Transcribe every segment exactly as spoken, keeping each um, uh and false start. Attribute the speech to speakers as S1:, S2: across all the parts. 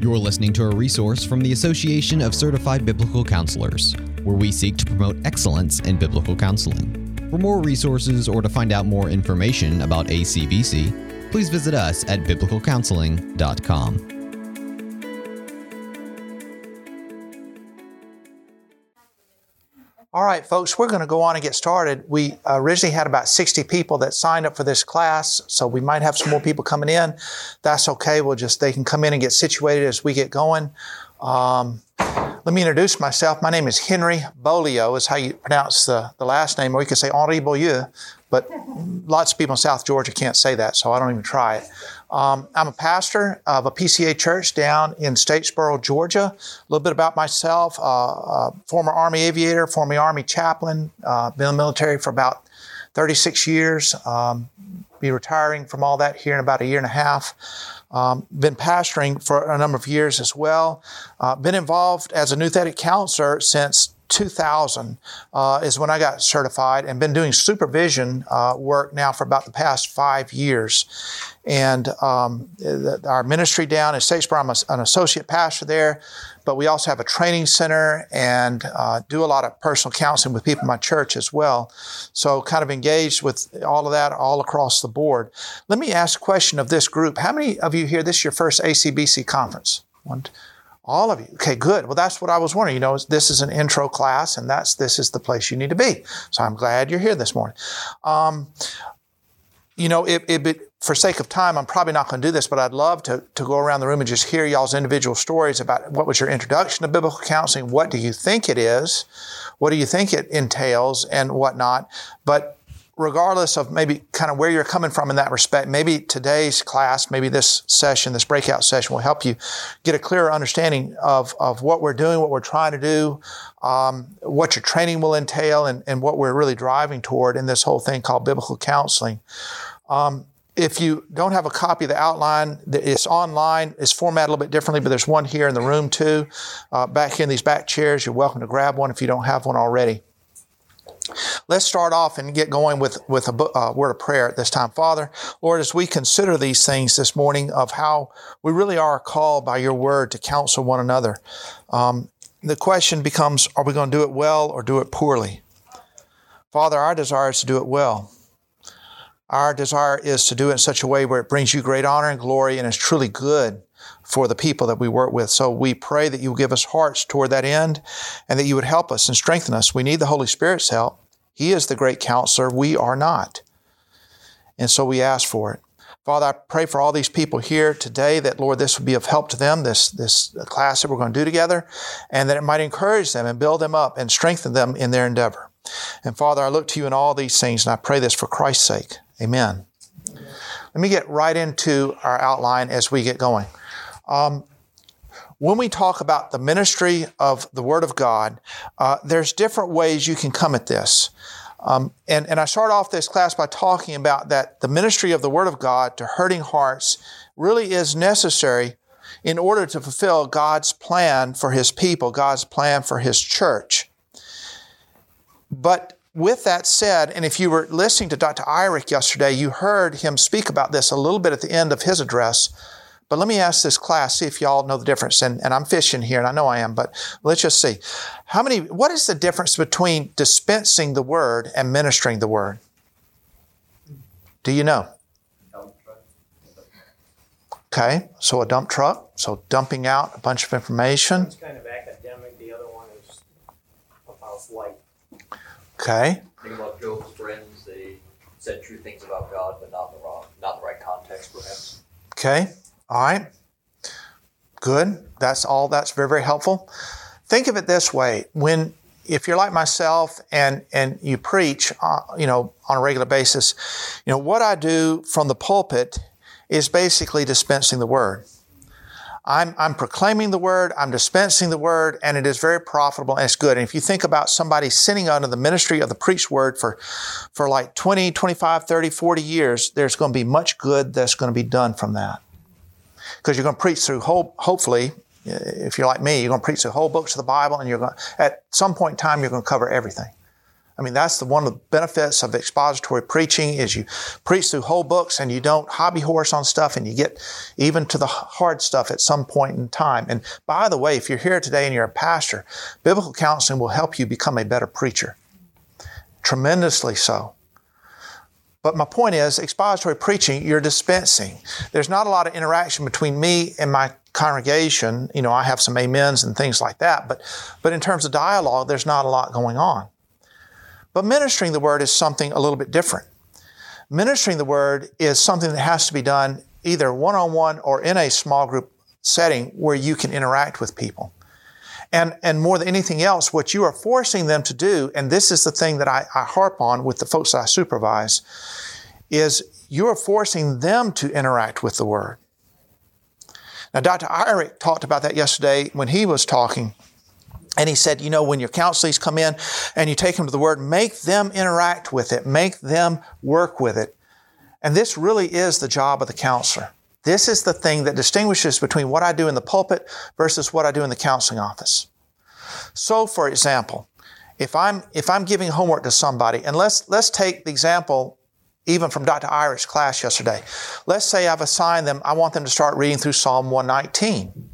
S1: You're listening to a resource from the Association of Certified Biblical Counselors, where we seek to promote excellence in biblical counseling. For more resources or to find out more information about A C B C, please visit us at biblical counseling dot com.
S2: All right, folks, we're going to go on and get started. We originally had about sixty people that signed up for this class, so we might have some more people coming in. That's okay. We'll just, they can come in and get situated as we get going. Um, let me introduce myself. My name is Henry Beaulieu, is how you pronounce the, the last name, or you can say Henri Beaulieu, but lots of people in South Georgia can't say that, so I don't even try it. Um, I'm a pastor of a P C A church down in Statesboro, Georgia. A little bit about myself, uh, uh, former Army aviator, former Army chaplain, uh, been in the military for about thirty-six years, um, be retiring from all that here in about a year and a half. Um, been pastoring for a number of years as well. Uh, been involved as a Nouthetic counselor since two thousand uh, is when I got certified, and been doing supervision uh, work now for about the past five years. And um, the, our ministry down in Statesboro, I'm a, an associate pastor there, but we also have a training center and uh, do a lot of personal counseling with people in my church as well. So kind of engaged with all of that all across the board. Let me ask a question of this group. How many of you here, this is your first A C B C conference? One, all of you. Okay, good. Well, that's what I was wondering. You know, this is an intro class, and that's this is the place you need to be. So I'm glad you're here this morning. Um, you know, it, it, it, for sake of time, I'm probably not going to do this, but I'd love to, to go around the room and just hear y'all's individual stories about what was your introduction to biblical counseling, what do you think it is, what do you think it entails, and whatnot. But regardless of maybe kind of where you're coming from in that respect, maybe today's class, maybe this session, this breakout session will help you get a clearer understanding of, of what we're doing, what we're trying to do, um, what your training will entail, and, and what we're really driving toward in this whole thing called biblical counseling. Um, if you don't have a copy of the outline, it's online. It's formatted a little bit differently, but there's one here in the room too. Uh, back in these back chairs, you're welcome to grab one if you don't have one already. Let's start off and get going with, with a uh, word of prayer at this time. Father, Lord, as we consider these things this morning of how we really are called by your word to counsel one another, um, the question becomes, are we going to do it well or do it poorly? Father, our desire is to do it well. Our desire is to do it in such a way where it brings you great honor and glory and is truly good for the people that we work with. So we pray that you will give us hearts toward that end and that you would help us and strengthen us. We need the Holy Spirit's help. He is the great counselor. We are not. And so we ask for it. Father, I pray for all these people here today that, Lord, this would be of help to them, this, this class that we're going to do together, and that it might encourage them and build them up and strengthen them in their endeavor. And Father, I look to you in all these things, and I pray this for Christ's sake. Amen. Let me get right into our outline as we get going. Um, when we talk about the ministry of the Word of God, uh, there's different ways you can come at this. Um, and, and I start off this class by talking about that the ministry of the Word of God to hurting hearts really is necessary in order to fulfill God's plan for His people, God's plan for His church. But with that said, and if you were listening to Doctor Eyrich yesterday, you heard him speak about this a little bit at the end of his address. But let me ask this class, see if y'all know the difference. And, and I'm fishing here, and I know I am, but let's just see. How many, what is the difference between dispensing the Word and ministering the Word? Do you know? Okay, so a dump truck, so dumping out a bunch of information.
S3: One's kind of academic, the other one is about light.
S2: Okay.
S4: Think about Job's friends, they said true things about God, but not in the wrong, not in the right context, perhaps.
S2: Okay. All right. Good. That's all. That's very, very helpful. Think of it this way. When, if you're like myself and, and you preach, uh, you know, on a regular basis, you know, what I do from the pulpit is basically dispensing the Word. I'm, I'm proclaiming the Word, I'm dispensing the Word, and it is very profitable and it's good. And if you think about somebody sitting under the ministry of the preached Word for, for like twenty, twenty-five, thirty, forty years, there's going to be much good that's going to be done from that. Because you're going to preach through, whole, hopefully, if you're like me, you're going to preach through whole books of the Bible, and you're going to, at some point in time, you're going to cover everything. I mean, that's the, one of the benefits of expository preaching is you preach through whole books and you don't hobby horse on stuff and you get even to the hard stuff at some point in time. And by the way, if you're here today and you're a pastor, biblical counseling will help you become a better preacher. Tremendously so. But my point is, expository preaching, you're dispensing. There's not a lot of interaction between me and my congregation. You know, I have some amens and things like that. But, but in terms of dialogue, there's not a lot going on. But ministering the Word is something a little bit different. Ministering the Word is something that has to be done either one-on-one or in a small group setting where you can interact with people. And, and more than anything else, what you are forcing them to do, and this is the thing that I, I harp on with the folks that I supervise, is you are forcing them to interact with the Word. Now, Doctor Eyrick talked about that yesterday when he was talking. And he said, you know, when your counselees come in and you take them to the Word, make them interact with it. Make them work with it. And this really is the job of the counselor. This is the thing that distinguishes between what I do in the pulpit versus what I do in the counseling office. So, for example, if I'm if I'm giving homework to somebody, and let's let's take the example even from Doctor Eyrick's class yesterday. Let's say I've assigned them, I want them to start reading through Psalm one nineteen.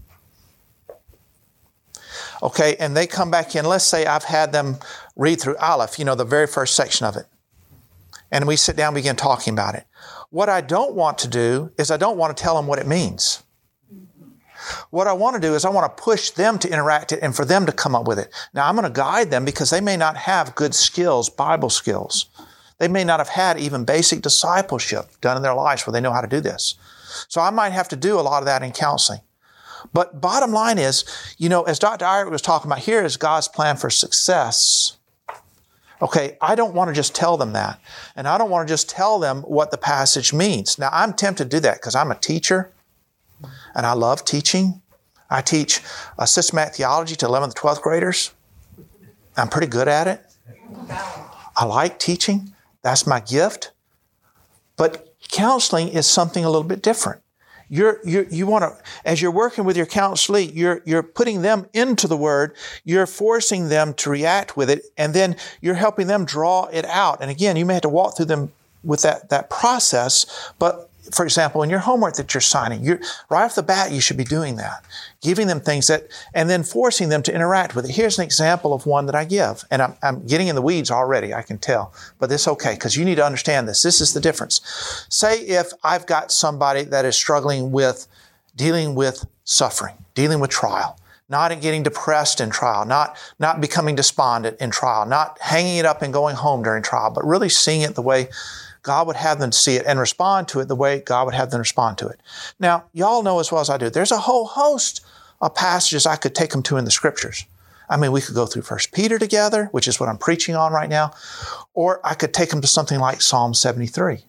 S2: Okay, and they come back in. Let's say I've had them read through Aleph, you know, the very first section of it. And we sit down and begin talking about it. What I don't want to do is I don't want to tell them what it means. What I want to do is I want to push them to interact it and for them to come up with it. Now, I'm going to guide them because they may not have good skills, Bible skills. They may not have had even basic discipleship done in their lives where they know how to do this. So I might have to do a lot of that in counseling. But bottom line is, you know, as Doctor Eyrick was talking about, here is God's plan for success. Okay, I don't want to just tell them that. And I don't want to just tell them what the passage means. Now, I'm tempted to do that because I'm a teacher and I love teaching. I teach uh, systematic theology to eleventh, twelfth graders. I'm pretty good at it. I like teaching. That's my gift. But counseling is something a little bit different. You're, you're, you want to, as you're working with your counselee, you're, you're putting them into the Word, you're forcing them to react with it, and then you're helping them draw it out. And again, you may have to walk through them with that, that process, but for example, in your homework that you're signing, you're, right off the bat, you should be doing that. Giving them things that, and then forcing them to interact with it. Here's an example of one that I give. And I'm, I'm getting in the weeds already, I can tell. But it's okay, because you need to understand this. This is the difference. Say if I've got somebody that is struggling with dealing with suffering, dealing with trial, not getting depressed in trial, not, not becoming despondent in trial, not hanging it up and going home during trial, but really seeing it the way God would have them see it and respond to it the way God would have them respond to it. Now, y'all know as well as I do, there's a whole host of passages I could take them to in the Scriptures. I mean, we could go through First Peter together, which is what I'm preaching on right now, or I could take them to something like Psalm seventy-three.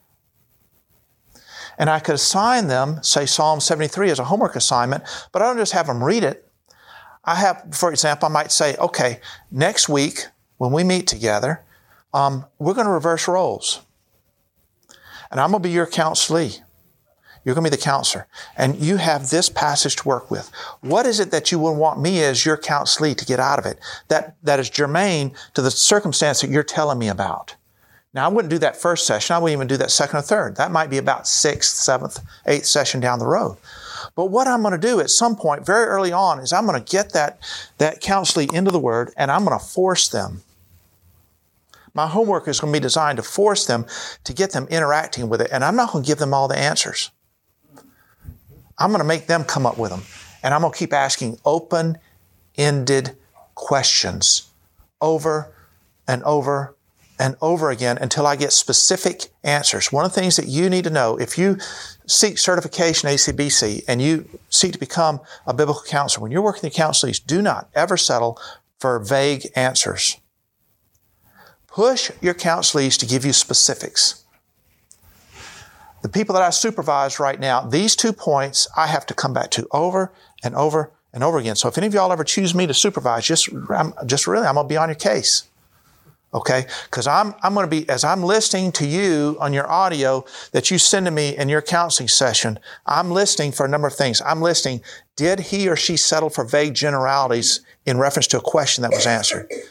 S2: And I could assign them, say, Psalm seventy-three as a homework assignment, but I don't just have them read it. I have, for example, I might say, okay, next week when we meet together, um, we're going to reverse roles. And I'm going to be your counselee. You're going to be the counselor. And you have this passage to work with. What is it that you would want me as your counselee to get out of it that, that is germane to the circumstance that you're telling me about? Now, I wouldn't do that first session. I wouldn't even do that second or third. That might be about sixth, seventh, eighth session down the road. But what I'm going to do at some point, very early on, is I'm going to get that, that counselee into the Word and I'm going to force them. My homework is going to be designed to force them to get them interacting with it. And I'm not going to give them all the answers. I'm going to make them come up with them. And I'm going to keep asking open-ended questions over and over and over again until I get specific answers. One of the things that you need to know, if you seek certification A C B C and you seek to become a biblical counselor, when you're working with counselees, do not ever settle for vague answers. Push your counselees to give you specifics. The people that I supervise right now, these two points I have to come back to over and over and over again. So if any of y'all ever choose me to supervise, just, I'm, just really, I'm going to be on your case. Okay? Because I'm, I'm going to be, as I'm listening to you on your audio that you send to me in your counseling session, I'm listening for a number of things. I'm listening, did he or she settle for vague generalities in reference to a question that was answered?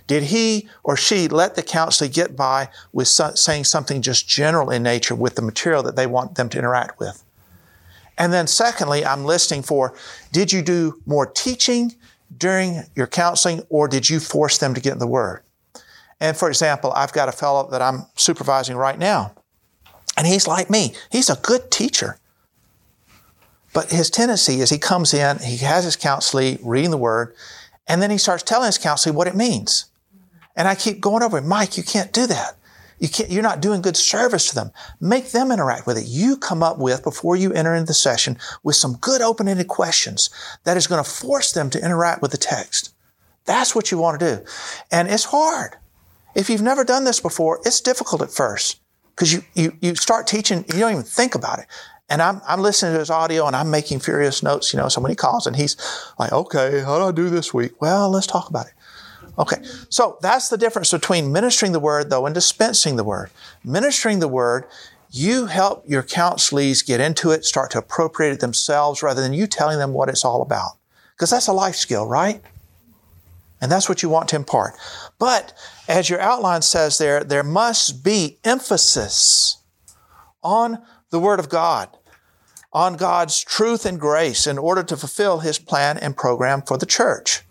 S2: Did he or she let the counselee get by with so- saying something just general in nature with the material that they want them to interact with? And then secondly, I'm listening for, did you do more teaching during your counseling, or did you force them to get in the Word? And for example, I've got a fellow that I'm supervising right now, and he's like me. He's a good teacher. But his tendency is he comes in, he has his counselee reading the Word, and then he starts telling his counselee what it means. And I keep going over, Mike, you can't do that. You can't, you're not doing good service to them. Make them interact with it. You come up with, before you enter into the session, with some good open-ended questions that is going to force them to interact with the text. That's what you want to do. And it's hard. If you've never done this before, it's difficult at first because you, you, you start teaching, you don't even think about it. And I'm, I'm listening to his audio and I'm making furious notes, you know, so when he calls and he's like, okay, how do I do this week? Well, let's talk about it. Okay, so that's the difference between ministering the Word, though, and dispensing the Word. Ministering the Word, you help your counselees get into it, start to appropriate it themselves, rather than you telling them what it's all about. Because that's a life skill, right? And that's what you want to impart. But, as your outline says there, there must be emphasis on the Word of God, on God's truth and grace in order to fulfill His plan and program for the church.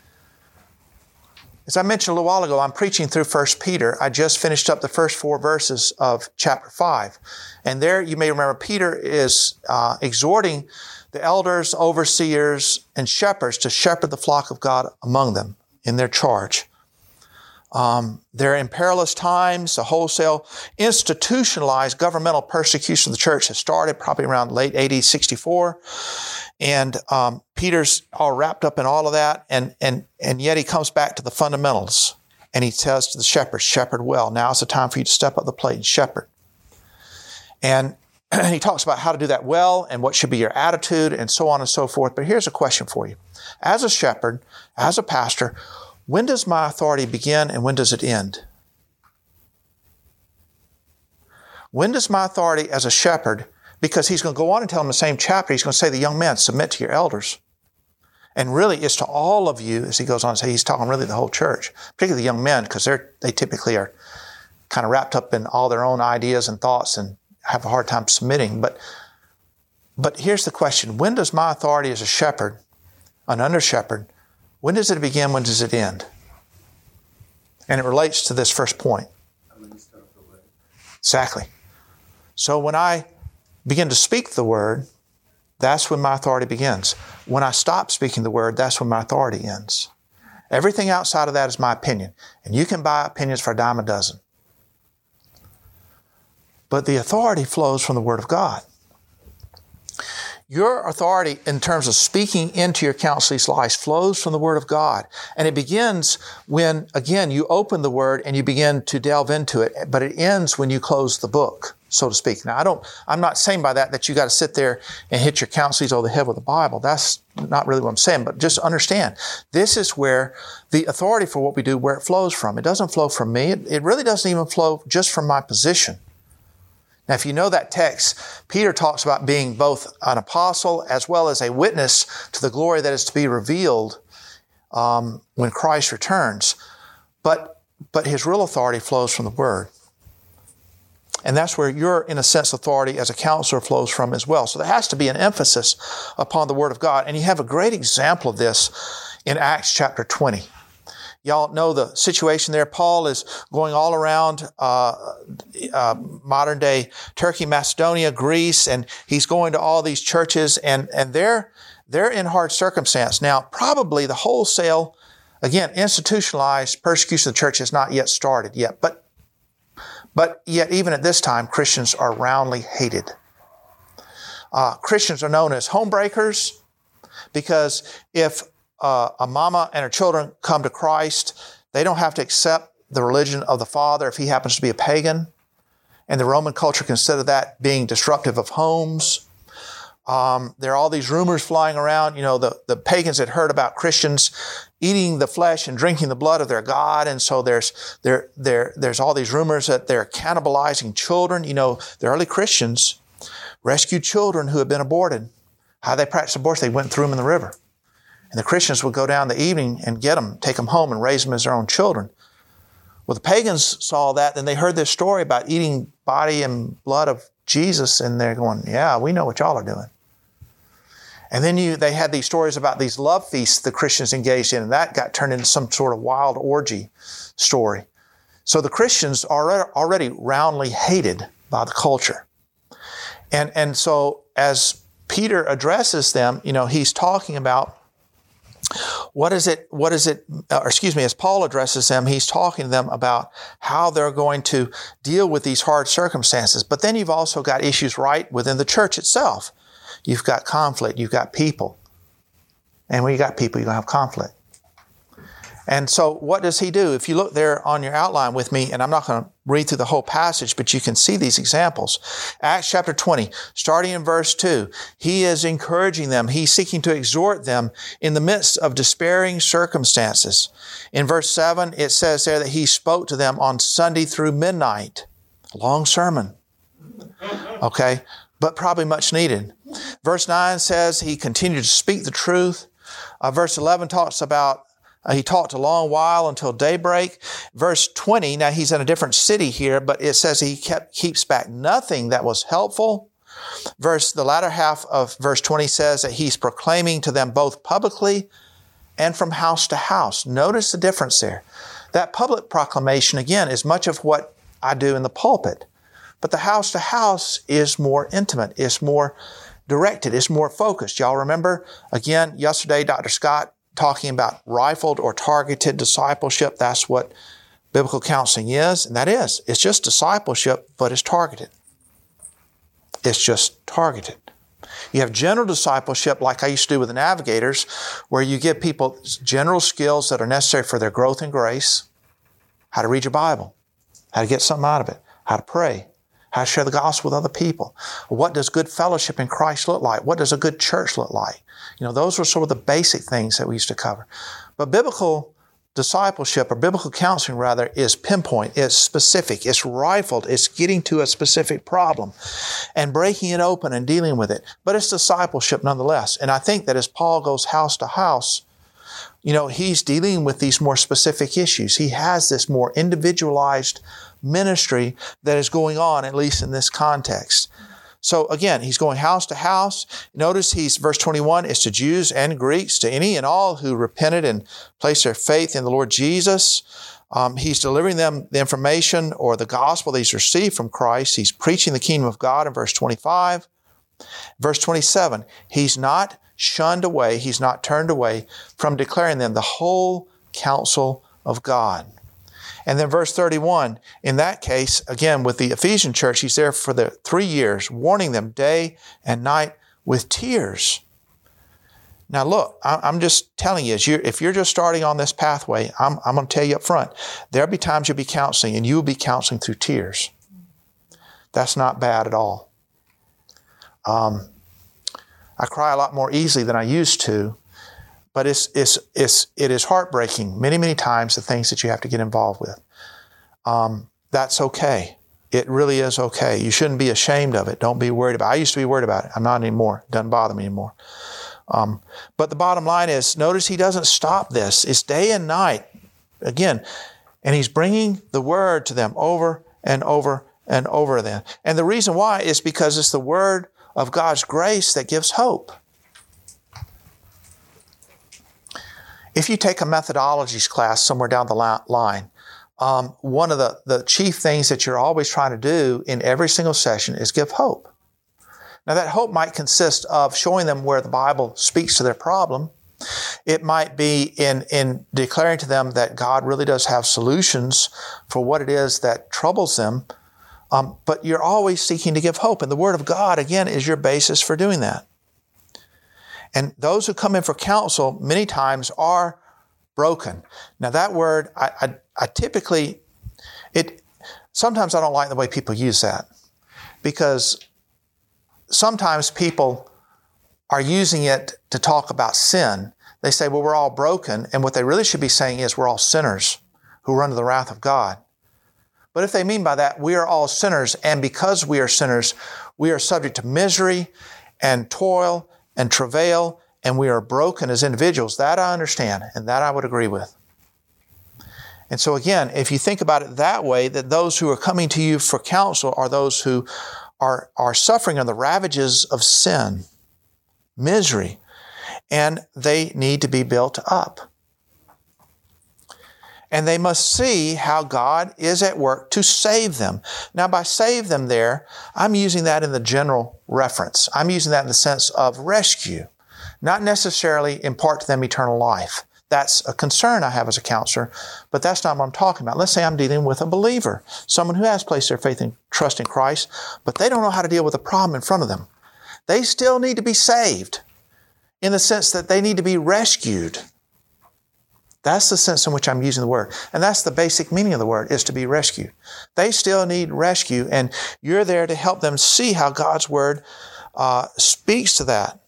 S2: As I mentioned a little while ago, I'm preaching through First Peter. I just finished up the first four verses of chapter five. And there, you may remember, Peter is uh, exhorting the elders, overseers, and shepherds to shepherd the flock of God among them in their charge. Um, they're in perilous times. The wholesale institutionalized governmental persecution of the church has started probably around late A D sixty-four. And um, Peter's all wrapped up in all of that, and, and, and yet he comes back to the fundamentals. And he says to the shepherds, shepherd well. Now is the time for you to step up the plate and shepherd. And he talks about how to do that well and what should be your attitude and so on and so forth. But here's a question for you. As a shepherd, as a pastor, when does my authority begin and when does it end? When does my authority as a shepherd, because he's going to go on and tell them the same chapter, he's going to say, the young men, submit to your elders. And really, it's to all of you, as he goes on to say, he's talking really to the whole church, particularly the young men, because they're they typically are kind of wrapped up in all their own ideas and thoughts and have a hard time submitting. But, but here's the question. When does my authority as a shepherd, an under-shepherd, when does it begin, when does it end? And it relates to this first point. Exactly. So when I begin to speak the Word, that's when my authority begins. When I stop speaking the Word, that's when my authority ends. Everything outside of that is my opinion. And you can buy opinions for a dime a dozen. But the authority flows from the Word of God. Your authority in terms of speaking into your counselee's lives flows from the Word of God. And it begins when, again, you open the Word and you begin to delve into it, but it ends when you close the book, so to speak. Now, I don't, I'm not saying by that that you got to sit there and hit your counselees over the head with the Bible. That's not really what I'm saying, but just understand, this is where the authority for what we do, where it flows from. It doesn't flow from me. It, it really doesn't even flow just from my position. Now, if you know that text, Peter talks about being both an apostle as well as a witness to the glory that is to be revealed um, when Christ returns. But, but his real authority flows from the Word. And that's where your, in a sense, authority as a counselor flows from as well. So there has to be an emphasis upon the Word of God. And you have a great example of this in Acts chapter twenty. Y'all know the situation there. Paul is going all around uh, uh, modern-day Turkey, Macedonia, Greece, and he's going to all these churches, and, and they're, they're in hard circumstance. Now, probably the wholesale, again, institutionalized persecution of the church has not yet started yet, but, but yet even at this time, Christians are roundly hated. Uh, Christians are known as homebreakers because if Uh, a mama and her children come to Christ, they don't have to accept the religion of the father if he happens to be a pagan. And the Roman culture considered that being disruptive of homes. Um, there are all these rumors flying around. You know, the, the pagans had heard about Christians eating the flesh and drinking the blood of their God. And so there's, there, there, there's all these rumors that they're cannibalizing children. You know, the early Christians rescued children who had been aborted. How they practiced abortion? They went and threw them in the river. And the Christians would go down in the evening and get them, take them home and raise them as their own children. Well, the pagans saw that, and they heard this story about eating body and blood of Jesus, and they're going, yeah, we know what y'all are doing. And then you, they had these stories about these love feasts the Christians engaged in, and that got turned into some sort of wild orgy story. So the Christians are already roundly hated by the culture. And, and so as Peter addresses them, you know, he's talking about what is it, what is it, or excuse me, as Paul addresses them, he's talking to them about how they're going to deal with these hard circumstances. But then you've also got issues right within the church itself. You've got conflict, you've got people. And when you got people, you're going to have conflict. And so what does he do? If you look there on your outline with me, and I'm not going to read through the whole passage, but you can see these examples. Acts chapter twenty, starting in verse two, he is encouraging them. He's seeking to exhort them in the midst of despairing circumstances. In verse seven, it says there that he spoke to them on Sunday through midnight. A long sermon. Okay, but probably much needed. Verse nine says he continued to speak the truth. Uh, verse eleven talks about Uh, he talked a long while until daybreak. Verse twenty, now he's in a different city here, but it says he kept, keeps back nothing that was helpful. Verse, the latter half of verse twenty says that he's proclaiming to them both publicly and from house to house. Notice the difference there. That public proclamation, again, is much of what I do in the pulpit. But the house to house is more intimate. It's more directed. It's more focused. Y'all remember, again, yesterday, Doctor Scott talking about rifled or targeted discipleship. That's what biblical counseling is, and that is. It's just discipleship, but it's targeted. It's just targeted. You have general discipleship, like I used to do with the navigators, where you give people general skills that are necessary for their growth in grace. How to read your Bible, how to get something out of it, how to pray, how to share the gospel with other people. What does good fellowship in Christ look like? What does a good church look like? You know, those were sort of the basic things that we used to cover. But biblical discipleship, or biblical counseling rather, is pinpoint, it's specific, it's rifled, it's getting to a specific problem and breaking it open and dealing with it. But it's discipleship nonetheless. And I think that as Paul goes house to house, you know, he's dealing with these more specific issues. He has this more individualized ministry that is going on, at least in this context. So again, he's going house to house. Notice he's, verse twenty-one, is to Jews and Greeks, to any and all who repented and placed their faith in the Lord Jesus. Um, he's delivering them the information or the gospel that he's received from Christ. He's preaching the kingdom of God in verse twenty-five. Verse twenty-seven, he's not shunned away, he's not turned away from declaring them the whole counsel of God. And then verse thirty-one, in that case, again, with the Ephesian church, he's there for the three years, warning them day and night with tears. Now look, I'm just telling you, if you're just starting on this pathway, I'm, I'm going to tell you up front, there'll be times you'll be counseling, and you'll be counseling through tears. That's not bad at all. Um, I cry a lot more easily than I used to, but it's, it's, it's, it is heartbreaking many, many times, the things that you have to get involved with. Um, that's okay. It really is okay. You shouldn't be ashamed of it. Don't be worried about it. I used to be worried about it. I'm not anymore. It doesn't bother me anymore. Um, but the bottom line is, notice he doesn't stop this. It's day and night, again, and he's bringing the word to them over and over and over then. And the reason why is because it's the word of God's grace that gives hope. If you take a methodologies class somewhere down the line, um, one of the, the chief things that you're always trying to do in every single session is give hope. Now that hope might consist of showing them where the Bible speaks to their problem. It might be in, in declaring to them that God really does have solutions for what it is that troubles them. Um, but you're always seeking to give hope. And the Word of God, again, is your basis for doing that. And those who come in for counsel many times are broken. Now that word, I, I, I typically, it sometimes I don't like the way people use that, because sometimes people are using it to talk about sin. They say, well, we're all broken. And what they really should be saying is we're all sinners who run to the wrath of God. But if they mean by that, we are all sinners, and because we are sinners, we are subject to misery and toil and travail and we are broken as individuals, that I understand, and that I would agree with. And so again, if you think about it that way, that those who are coming to you for counsel are those who are, are suffering on the ravages of sin, misery, and they need to be built up. And they must see how God is at work to save them. Now, by save them there, I'm using that in the general reference. I'm using that in the sense of rescue, not necessarily impart to them eternal life. That's a concern I have as a counselor, but that's not what I'm talking about. Let's say I'm dealing with a believer, someone who has placed their faith and trust in Christ, but they don't know how to deal with the problem in front of them. They still need to be saved in the sense that they need to be rescued. That's the sense in which I'm using the word. And that's the basic meaning of the word, is to be rescued. They still need rescue, and you're there to help them see how God's word uh, speaks to that.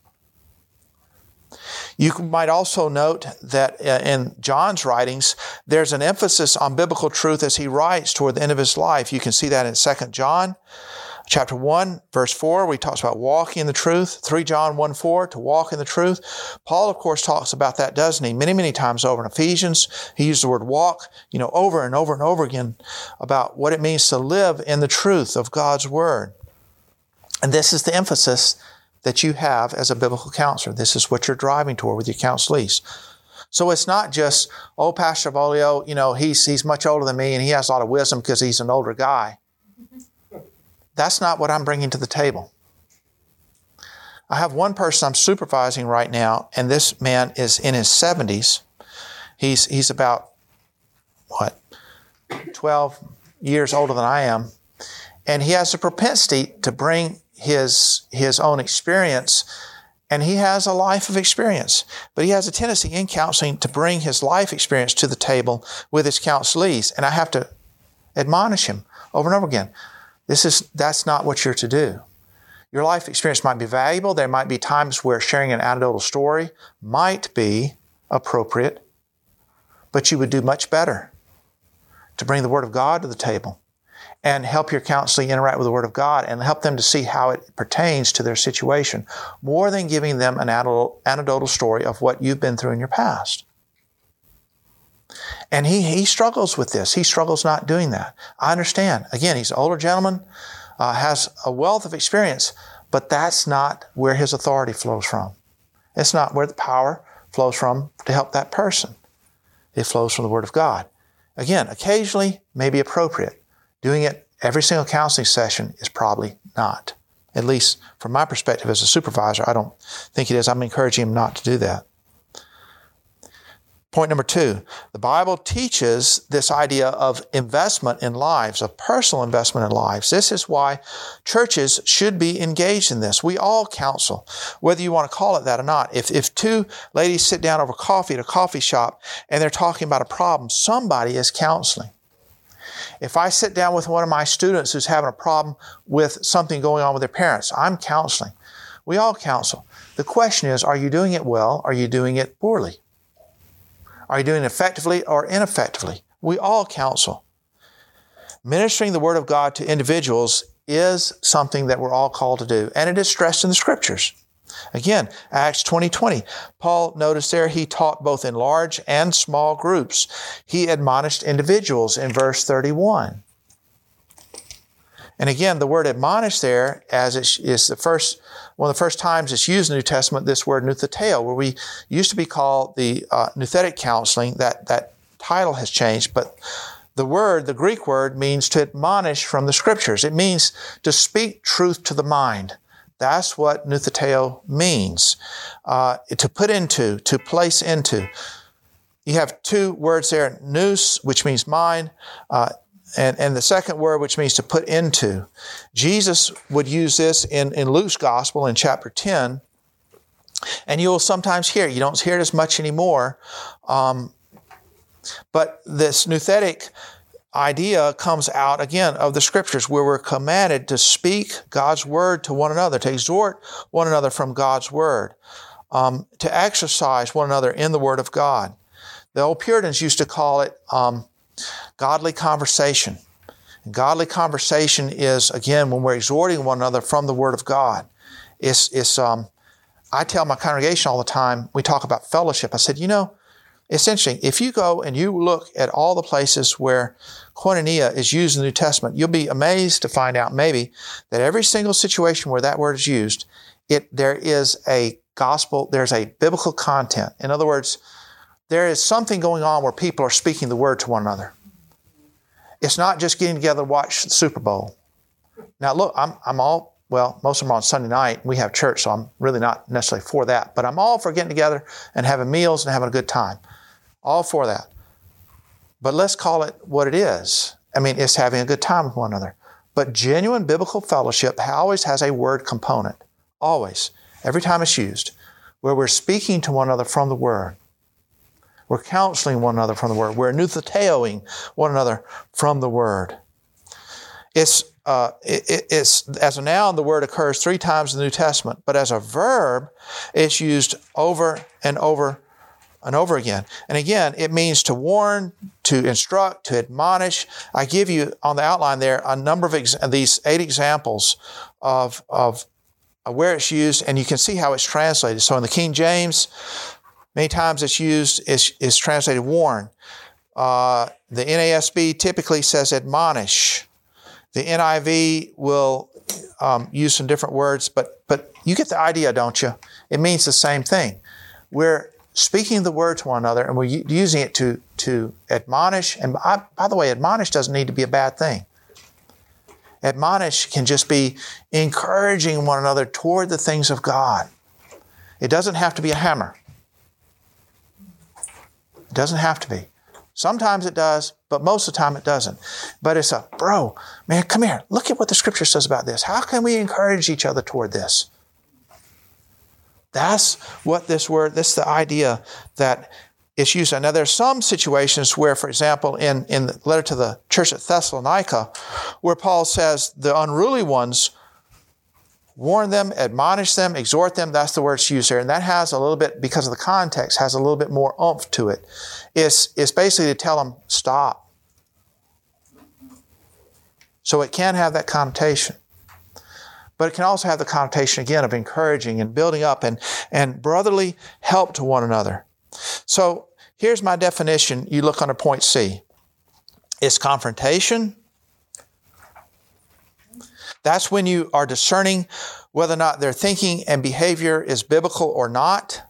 S2: You might also note that in John's writings, there's an emphasis on biblical truth as he writes toward the end of his life. You can see that in Second John chapter one, verse four, where he talks about walking in the truth. Three John one four, to walk in the truth. Paul, of course, talks about that, doesn't he? Many, many times over in Ephesians, he used the word walk, you know, over and over and over again about what it means to live in the truth of God's word. And this is the emphasis that you have as a biblical counselor. This is what you're driving toward with your counselees. So it's not just, oh, Pastor Volio, you know, he's, he's much older than me and he has a lot of wisdom because he's an older guy. That's not what I'm bringing to the table. I have one person I'm supervising right now, and this man is in his seventies. He's, he's about, what, twelve years older than I am. And he has a propensity to bring his, his own experience, and he has a life of experience. But he has a tendency in counseling to bring his life experience to the table with his counselees. And I have to admonish him over and over again. This is, that's not what you're to do. Your life experience might be valuable. There might be times where sharing an anecdotal story might be appropriate, but you would do much better to bring the Word of God to the table and help your counselee interact with the Word of God and help them to see how it pertains to their situation, more than giving them an anecdotal story of what you've been through in your past. And he, he struggles with this. He struggles not doing that. I understand. Again, he's an older gentleman, uh, has a wealth of experience, but that's not where his authority flows from. It's not where the power flows from to help that person. It flows from the Word of God. Again, occasionally may be appropriate. Doing it every single counseling session is probably not. At least from my perspective as a supervisor, I don't think it is. I'm encouraging him not to do that. Point number two, the Bible teaches this idea of investment in lives, of personal investment in lives. This is why churches should be engaged in this. We all counsel, whether you want to call it that or not. If, if two ladies sit down over coffee at a coffee shop and they're talking about a problem, somebody is counseling. If I sit down with one of my students who's having a problem with something going on with their parents, I'm counseling. We all counsel. The question is, are you doing it well? Are you doing it poorly? Are you doing it effectively or ineffectively? We all counsel. Ministering the Word of God to individuals is something that we're all called to do, and it is stressed in the Scriptures. Again, Acts twenty twenty. Paul, notice there, he taught both in large and small groups. He admonished individuals in verse thirty-one. And again, the word admonish there, as it is the first, one of the first times it's used in the New Testament, this word nutheteo, where we used to be called the uh, nuthetic counseling, that, that title has changed, but the word, the Greek word, means to admonish from the Scriptures. It means to speak truth to the mind. That's what nutheteo means. Uh, to put into, to place into. You have two words there, nous, which means mind, uh, And, and the second word, which means to put into. Jesus would use this in, in Luke's Gospel in chapter ten. And you'll sometimes hear it. You don't hear it as much anymore. Um, but this nuthetic idea comes out, again, of the Scriptures, where we're commanded to speak God's Word to one another, to exhort one another from God's Word, um, to exercise one another in the Word of God. The old Puritans used to call it Um, godly conversation. And godly conversation is, again, when we're exhorting one another from the Word of God. It's, it's um, I tell my congregation all the time, we talk about fellowship. I said, you know, it's interesting. If you go and you look at all the places where koinonia is used in the New Testament, you'll be amazed to find out maybe that every single situation where that word is used, it there is a gospel, there's a biblical content. In other words, there is something going on where people are speaking the word to one another. It's not just getting together to watch the Super Bowl. Now look, I'm, I'm all, well, most of them are on Sunday night. We have church, so I'm really not necessarily for that. But I'm all for getting together and having meals and having a good time. All for that. But let's call it what it is. I mean, it's having a good time with one another. But genuine biblical fellowship always has a word component. Always. Every time it's used. Where we're speaking to one another from the Word. We're counseling one another from the Word. We're nutheteoing one another from the Word. It's, uh, it, it's, as a noun, the word occurs three times in the New Testament. But as a verb, it's used over and over and over again. And again, it means to warn, to instruct, to admonish. I give you on the outline there a number of ex- these eight examples of, of where it's used, and you can see how it's translated. So in the King James, many times it's used, it's, it's translated warn. Uh, the N A S B typically says admonish. The N I V will um, use some different words, but, but you get the idea, don't you? It means the same thing. We're speaking the word to one another, and we're using it to, to admonish. And I, by the way, admonish doesn't need to be a bad thing. Admonish can just be encouraging one another toward the things of God. It doesn't have to be a hammer. It doesn't have to be. Sometimes it does, but most of the time it doesn't. But it's a, bro, man, come here. Look at what the Scripture says about this. How can we encourage each other toward this? That's what this word, this is the idea that it's used. Now, there are some situations where, for example, in, in the letter to the church at Thessalonica, where Paul says the unruly ones, warn them, admonish them, exhort them. That's the word it's used there. And that has a little bit, because of the context, has a little bit more oomph to it. It's, it's basically to tell them, stop. So it can have that connotation. But it can also have the connotation, again, of encouraging and building up and, and brotherly help to one another. So here's my definition. You look under point C. It's confrontation. That's when you are discerning whether or not their thinking and behavior is biblical or not.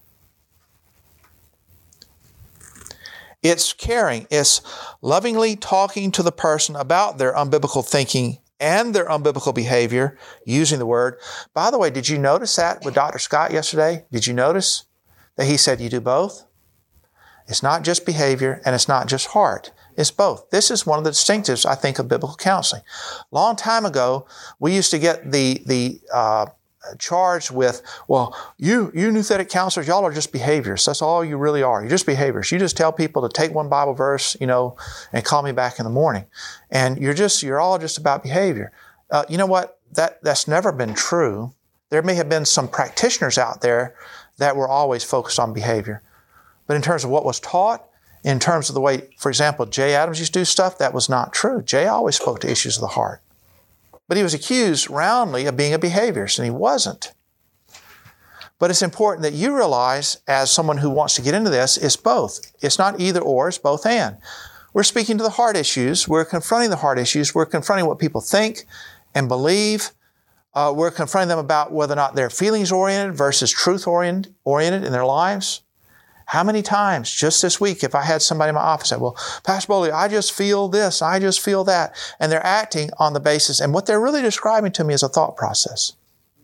S2: It's caring. It's lovingly talking to the person about their unbiblical thinking and their unbiblical behavior, using the word. By the way, did you notice that with Doctor Scott yesterday? Did you notice that he said you do both? It's not just behavior and it's not just heart. It's both. This is one of the distinctives, I think, of biblical counseling. Long time ago, we used to get the the uh, charge with, well, you you nouthetic counselors, y'all are just behaviors. That's all you really are. You're just behaviors. You just tell people to take one Bible verse, you know, and call me back in the morning. And you're just you're all just about behavior. Uh, you know what? That that's never been true. There may have been some practitioners out there that were always focused on behavior. But in terms of what was taught, in terms of the way, for example, Jay Adams used to do stuff, that was not true. Jay always spoke to issues of the heart. But he was accused roundly of being a behaviorist, and he wasn't. But it's important that you realize, as someone who wants to get into this, it's both. It's not either or, it's both and. We're speaking to the heart issues. We're confronting the heart issues. We're confronting what people think and believe. Uh, we're confronting them about whether or not they're feelings-oriented versus truth-oriented oriented in their lives. How many times, just this week, if I had somebody in my office say, well, Pastor Bowley, I just feel this, I just feel that. And they're acting on the basis, and what they're really describing to me is a thought process.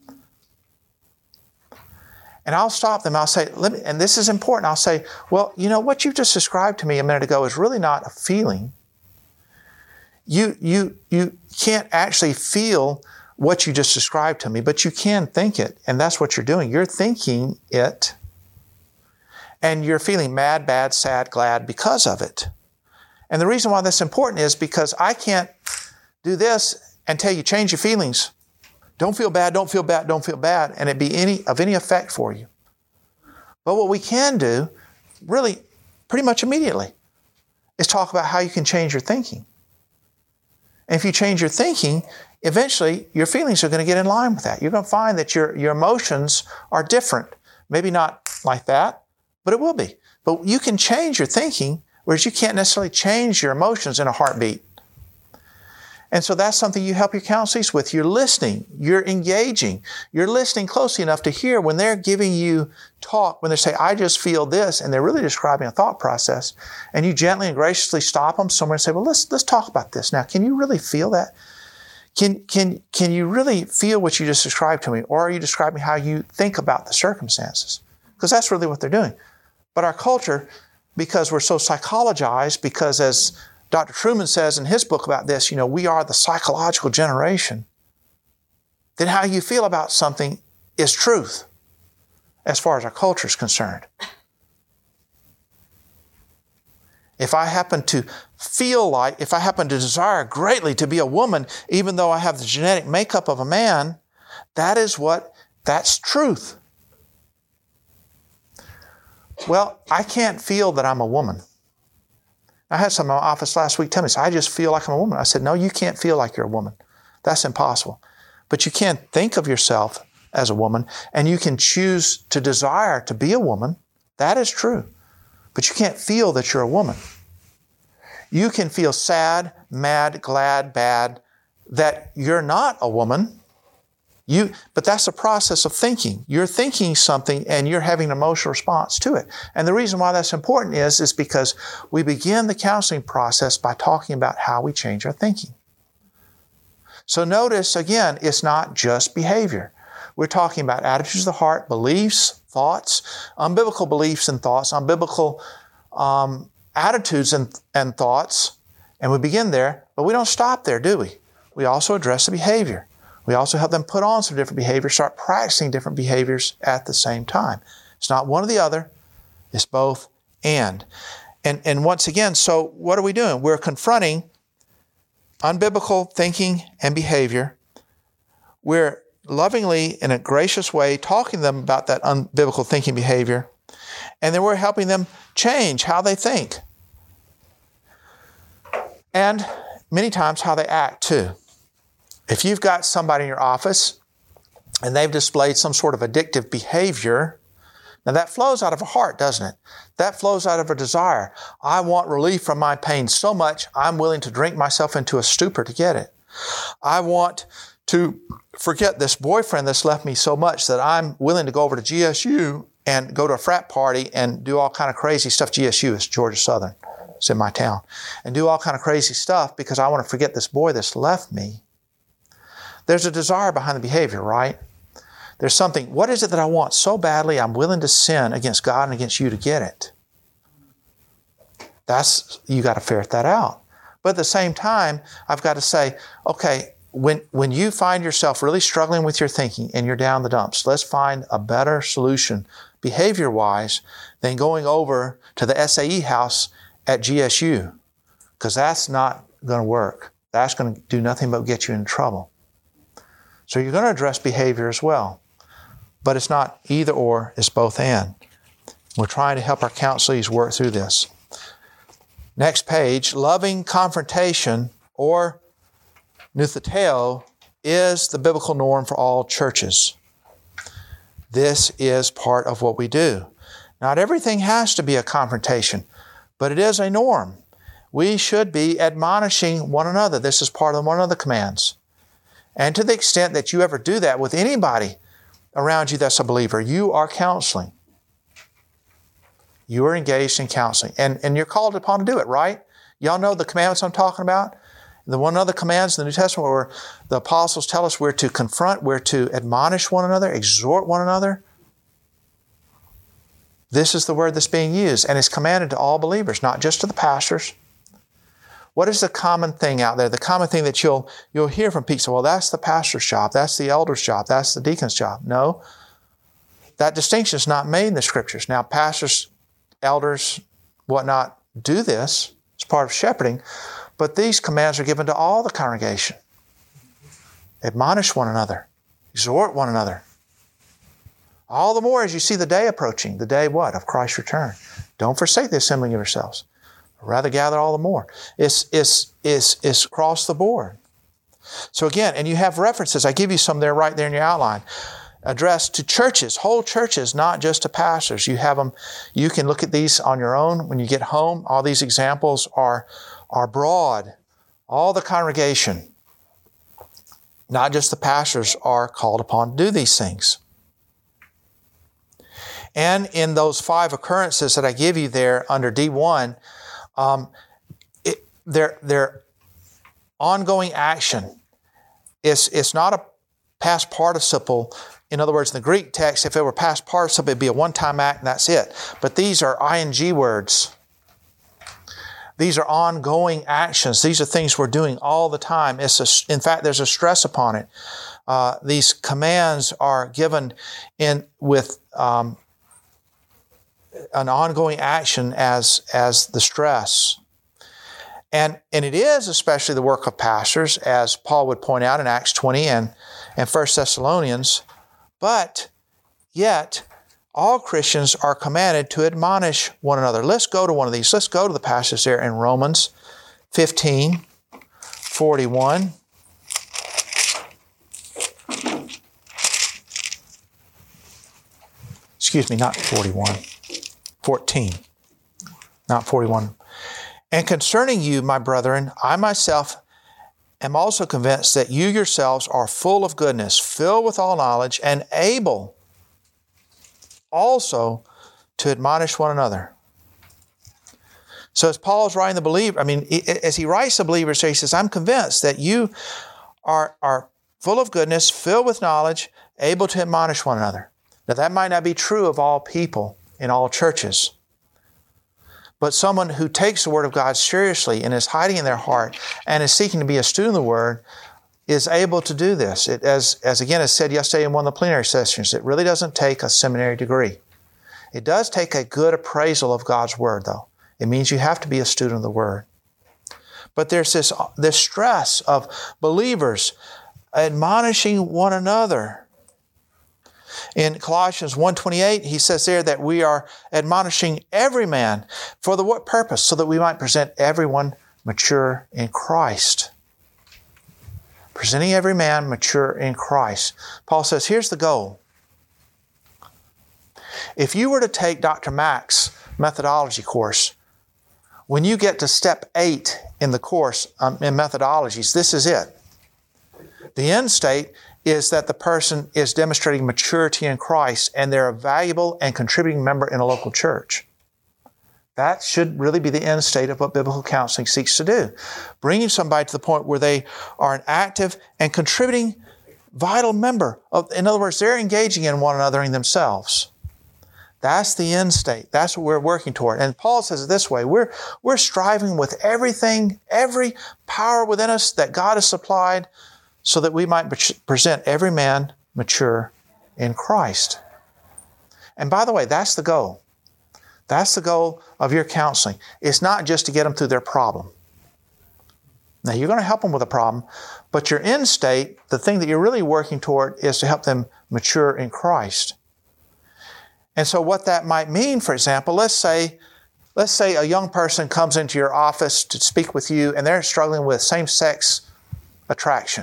S2: And I'll stop them, I'll say, let me, and this is important, I'll say, well, you know, what you just described to me a minute ago is really not a feeling. You, you, you can't actually feel what you just described to me, but you can think it, and that's what you're doing. You're thinking it. And you're feeling mad, bad, sad, glad because of it. And the reason why that's important is because I can't do this and tell you, change your feelings. Don't feel bad, don't feel bad, don't feel bad, and it be any of any effect for you. But what we can do, really, pretty much immediately, is talk about how you can change your thinking. And if you change your thinking, eventually your feelings are going to get in line with that. You're going to find that your, your emotions are different Maybe not like that, but it will be. But you can change your thinking, whereas you can't necessarily change your emotions in a heartbeat. And so that's something you help your counselees with. You're listening. You're engaging. You're listening closely enough to hear when they're giving you talk, when they say, I just feel this, and they're really describing a thought process, and you gently and graciously stop them somewhere and say, well, let's, let's talk about this. Now, can you really feel that? Can, can, can you really feel what you just described to me? Or are you describing how you think about the circumstances? Because that's really what they're doing. But our culture, because we're so psychologized, because as Doctor Truman says in his book about this, you know, we are the psychological generation, then how you feel about something is truth as far as our culture is concerned. If I happen to feel like, if I happen to desire greatly to be a woman, even though I have the genetic makeup of a man, that is what, that's truth. Well, I can't feel that I'm a woman. I had some in my office last week tell me, I just feel like I'm a woman. I said, no, you can't feel like you're a woman. That's impossible. But you can think of yourself as a woman, and you can choose to desire to be a woman. That is true. But you can't feel that you're a woman. You can feel sad, mad, glad, bad, that you're not a woman. You, but that's a process of thinking. You're thinking something and you're having an emotional response to it. And the reason why that's important is, is because we begin the counseling process by talking about how we change our thinking. So notice, again, it's not just behavior. We're talking about attitudes of the heart, beliefs, thoughts, unbiblical beliefs and thoughts, unbiblical um, attitudes and, and thoughts. And we begin there, but we don't stop there, do we? We also address the behavior. We also help them put on some different behaviors, start practicing different behaviors at the same time. It's not one or the other. It's both and. And, and once again, so what are we doing? We're confronting unbiblical thinking and behavior. We're lovingly, in a gracious way, talking to them about that unbiblical thinking behavior. And then we're helping them change how they think. And many times how they act too. If you've got somebody in your office and they've displayed some sort of addictive behavior, now that flows out of a heart, doesn't it? That flows out of a desire. I want relief from my pain so much, I'm willing to drink myself into a stupor to get it. I want to forget this boyfriend that's left me so much that I'm willing to go over to G S U and go to a frat party and do all kind of crazy stuff. G S U is Georgia Southern. It's in my town. And do all kind of crazy stuff because I want to forget this boy that's left me. There's a desire behind the behavior, right? There's something, what is it that I want so badly I'm willing to sin against God and against you to get it? That's, you got to ferret that out. But at the same time, I've got to say, okay, when, when you find yourself really struggling with your thinking and you're down the dumps, let's find a better solution behavior-wise than going over to the S A E house at G S U, because that's not going to work. That's going to do nothing but get you in trouble. So you're going to address behavior as well. But it's not either or, it's both and. We're trying to help our counselees work through this. Next page, loving confrontation, or nutheteo, is the biblical norm for all churches. This is part of what we do. Not everything has to be a confrontation, but it is a norm. We should be admonishing one another. This is part of one of the commands. And to the extent that you ever do that with anybody around you that's a believer, you are counseling. You are engaged in counseling. And, and you're called upon to do it, right? Y'all know the commandments I'm talking about? The one of the commands in the New Testament where the apostles tell us we're to confront, we're to admonish one another, exhort one another. This is the word that's being used, and it's commanded to all believers, not just to the pastors. What is the common thing out there? The common thing that you'll you'll hear from people, well, that's the pastor's job, that's the elder's job, that's the deacon's job. No, that distinction is not made in the Scriptures. Now, pastors, elders, whatnot, do this. It's part of shepherding. But these commands are given to all the congregation. Admonish one another. Exhort one another. All the more as you see the day approaching. The day what? Of Christ's return. Don't forsake the assembling of yourselves. Rather gather all the more. It's, it's, it's, it's across the board. So again, and you have references. I give you some there right there in your outline. addressed to churches, whole churches, not just to pastors. You have them, you can look at these on your own when you get home. All these examples are, are broad. All the congregation, not just the pastors, are called upon to do these things. And in those five occurrences that I give you there under D one, um, it, they're, they're ongoing action. It's, it's not a past participle. In other words, in the Greek text, if it were past participle, it'd be a one-time act and that's it. But these are ing words. These are ongoing actions. These are things we're doing all the time. It's a, in fact, there's a stress upon it. Uh, these commands are given in with um, an ongoing action as, as the stress. And, and it is especially the work of pastors, as Paul would point out in Acts twenty and, and First Thessalonians. But yet, all Christians are commanded to admonish one another. Let's go to one of these. Let's go to the passage there in Romans fifteen, forty-one. Excuse me, not forty-one. fourteen. Not forty-one. And concerning you, my brethren, I myself am also convinced that you yourselves are full of goodness, filled with all knowledge, and able also to admonish one another. So as Paul's writing the believer, I mean, as he writes the believers, he says, I'm convinced that you are, are full of goodness, filled with knowledge, able to admonish one another. Now that might not be true of all people in all churches. But someone who takes the Word of God seriously and is hiding in their heart and is seeking to be a student of the Word is able to do this. It, as, as again, as said yesterday in one of the plenary sessions, it really doesn't take a seminary degree. It does take a good appraisal of God's Word, though. It means you have to be a student of the Word. But there's this, this stress of believers admonishing one another. In Colossians one twenty-eight, he says there that we are admonishing every man for the what purpose? So that we might present everyone mature in Christ. Presenting every man mature in Christ. Paul says, here's the goal. If you were to take Doctor Mack's methodology course, when you get to step eight in the course um, in methodologies, this is it. The end state is that the person is demonstrating maturity in Christ and they're a valuable and contributing member in a local church. That should really be the end state of what biblical counseling seeks to do. Bringing somebody to the point where they are an active and contributing vital member. Of, in other words, they're engaging in one another in themselves. That's the end state. That's what we're working toward. And Paul says it this way, we're, we're striving with everything, every power within us that God has supplied so that we might present every man mature in Christ. And by the way, that's the goal. That's the goal of your counseling. It's not just to get them through their problem. Now, you're going to help them with a problem, but your end state, the thing that you're really working toward, is to help them mature in Christ. And so what that might mean, for example, let's say, let's say a young person comes into your office to speak with you and they're struggling with same-sex attraction.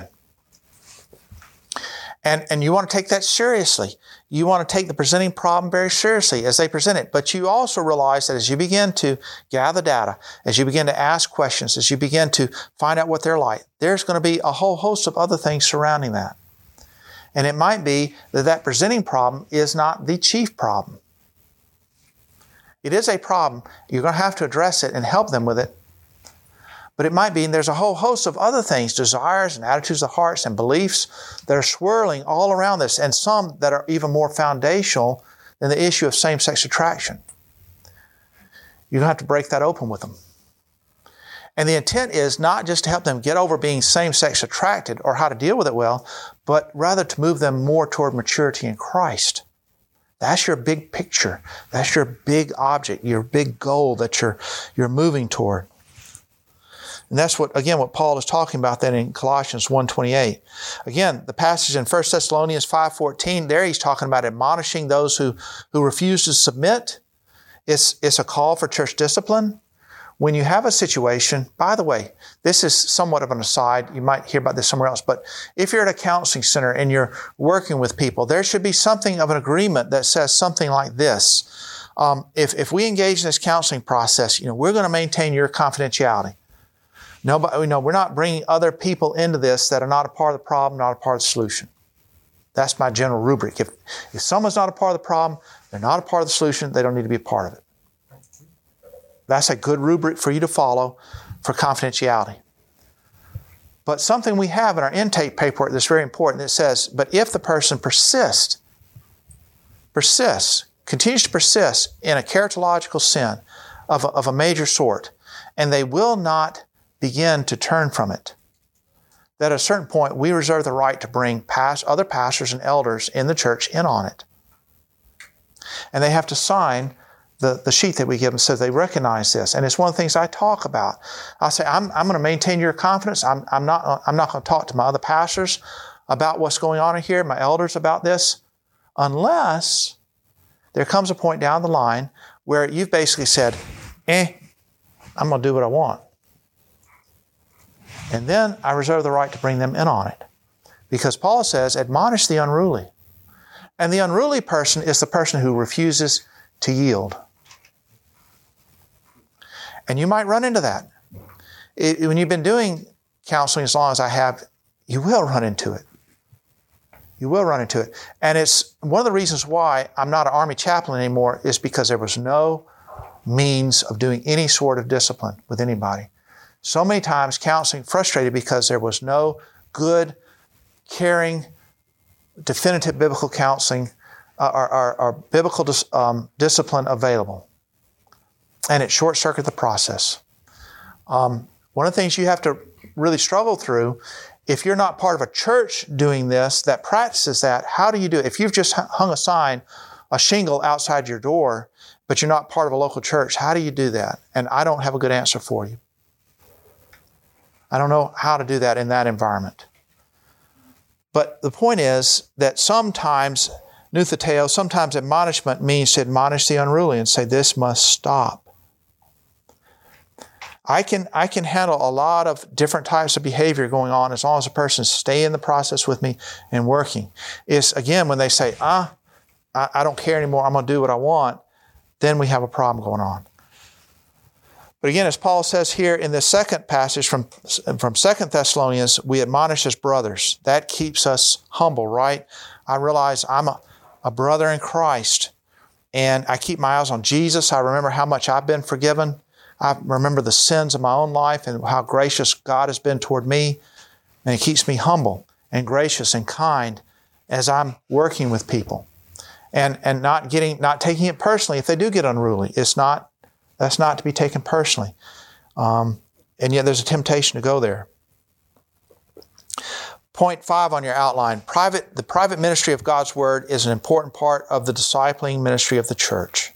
S2: And, and you want to take that seriously. You want to take the presenting problem very seriously as they present it. But you also realize that as you begin to gather data, as you begin to ask questions, as you begin to find out what they're like, there's going to be a whole host of other things surrounding that. And it might be that that presenting problem is not the chief problem. It is a problem. You're going to have to address it and help them with it. But it might be, and there's a whole host of other things, desires and attitudes of hearts and beliefs that are swirling all around this, and some that are even more foundational than the issue of same-sex attraction. You're going to have to break that open with them. And the intent is not just to help them get over being same-sex attracted or how to deal with it well, but rather to move them more toward maturity in Christ. That's your big picture. That's your big object, your big goal that you're, you're moving toward. And that's what, again, what Paul is talking about then in Colossians one twenty-eight. Again, the passage in First Thessalonians five fourteen, there he's talking about admonishing those who, who refuse to submit. It's, it's a call for church discipline. when you have a situation, by the way, this is somewhat of an aside. You might hear about this somewhere else, but if you're at a counseling center and you're working with people, there should be something of an agreement that says something like this. Um, if, if we engage in this counseling process, you know, we're going to maintain your confidentiality. Nobody, you know, we're not bringing other people into this that are not a part of the problem, not a part of the solution. That's my general rubric. If, if someone's not a part of the problem, they're not a part of the solution, they don't need to be a part of it. That's a good rubric for you to follow for confidentiality. But something we have in our intake paperwork that's very important, it says, but if the person persists, persists, continues to persist in a characterological sin of a, of a major sort, and they will not begin to turn from it, that at a certain point we reserve the right to bring past, other pastors and elders in the church in on it. And they have to sign the, the sheet that we give them so they recognize this. And it's one of the things I talk about. I say, I'm, I'm going to maintain your confidence. I'm, I'm not, I'm not going to talk to my other pastors about what's going on in here, my elders about this, unless there comes a point down the line where you've basically said, eh, I'm going to do what I want. And then I reserve the right to bring them in on it. Because Paul says, admonish the unruly. And the unruly person is the person who refuses to yield. And you might run into that. It, when you've been doing counseling as long as I have, you will run into it. You will run into it. And it's one of the reasons why I'm not an Army chaplain anymore is because there was no means of doing any sort of discipline with anybody. So many times counseling frustrated because there was no good, caring, definitive biblical counseling uh, or, or, or biblical dis, um, discipline available. And it short-circuited the process. Um, one of the things you have to really struggle through, if you're not part of a church doing this that practices that, how do you do it? If you've just hung a sign, a shingle outside your door, but you're not part of a local church, how do you do that? And I don't have a good answer for you. I don't know how to do that in that environment. But the point is that sometimes, nutheteo, sometimes admonishment means to admonish the unruly and say, this must stop. I can, I can handle a lot of different types of behavior going on as long as a person stay in the process with me and working. It's, again, when they say, ah, I, I don't care anymore, I'm going to do what I want, then we have a problem going on. But again, as Paul says here in the second passage from, from Second Thessalonians, we admonish as brothers. That keeps us humble, right? I realize I'm a, a brother in Christ, and I keep my eyes on Jesus. I remember how much I've been forgiven. I remember the sins of my own life and how gracious God has been toward me. And it keeps me humble and gracious and kind as I'm working with people. And, and not getting, not taking it personally if they do get unruly. It's not, that's not to be taken personally. Um, and yet there's a temptation to go there. Point five on your outline, private, the private ministry of God's Word is an important part of the discipling ministry of the church.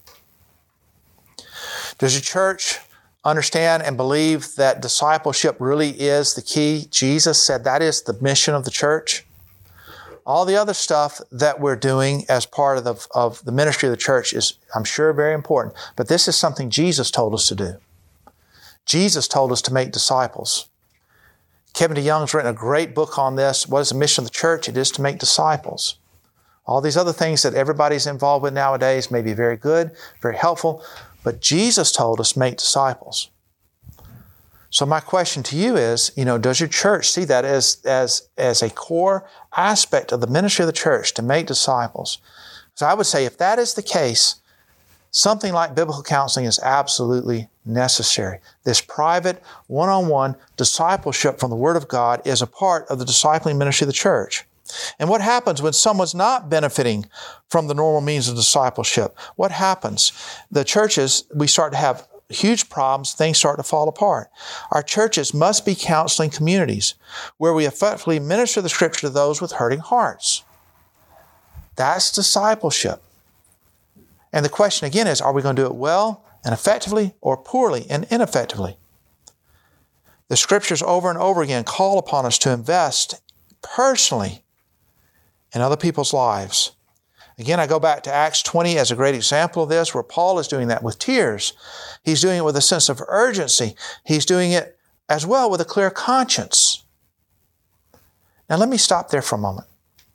S2: Does your church understand and believe that discipleship really is the key? Jesus said that is the mission of the church. All the other stuff that we're doing as part of the, of the ministry of the church is, I'm sure, very important. But this is something Jesus told us to do. Jesus told us to make disciples. Kevin DeYoung's written a great book on this. What is the mission of the church? It is to make disciples. All these other things that everybody's involved with nowadays may be very good, very helpful, but Jesus told us make disciples. So my question to you is, you know, does your church see that as, as, as a core aspect of the ministry of the church to make disciples? So I would say if that is the case, something like biblical counseling is absolutely necessary. This private, one-on-one discipleship from the Word of God is a part of the discipling ministry of the church. And what happens when someone's not benefiting from the normal means of discipleship? What happens? The churches, we start to have huge problems, things start to fall apart. Our churches must be counseling communities where we effectively minister the Scripture to those with hurting hearts. That's discipleship. And the question again is, are we going to do it well and effectively or poorly and ineffectively? The Scriptures over and over again call upon us to invest personally in other people's lives. Again, I go back to Acts twenty as a great example of this, where Paul is doing that with tears. He's doing it with a sense of urgency. He's doing it as well with a clear conscience. Now let me stop there for a moment.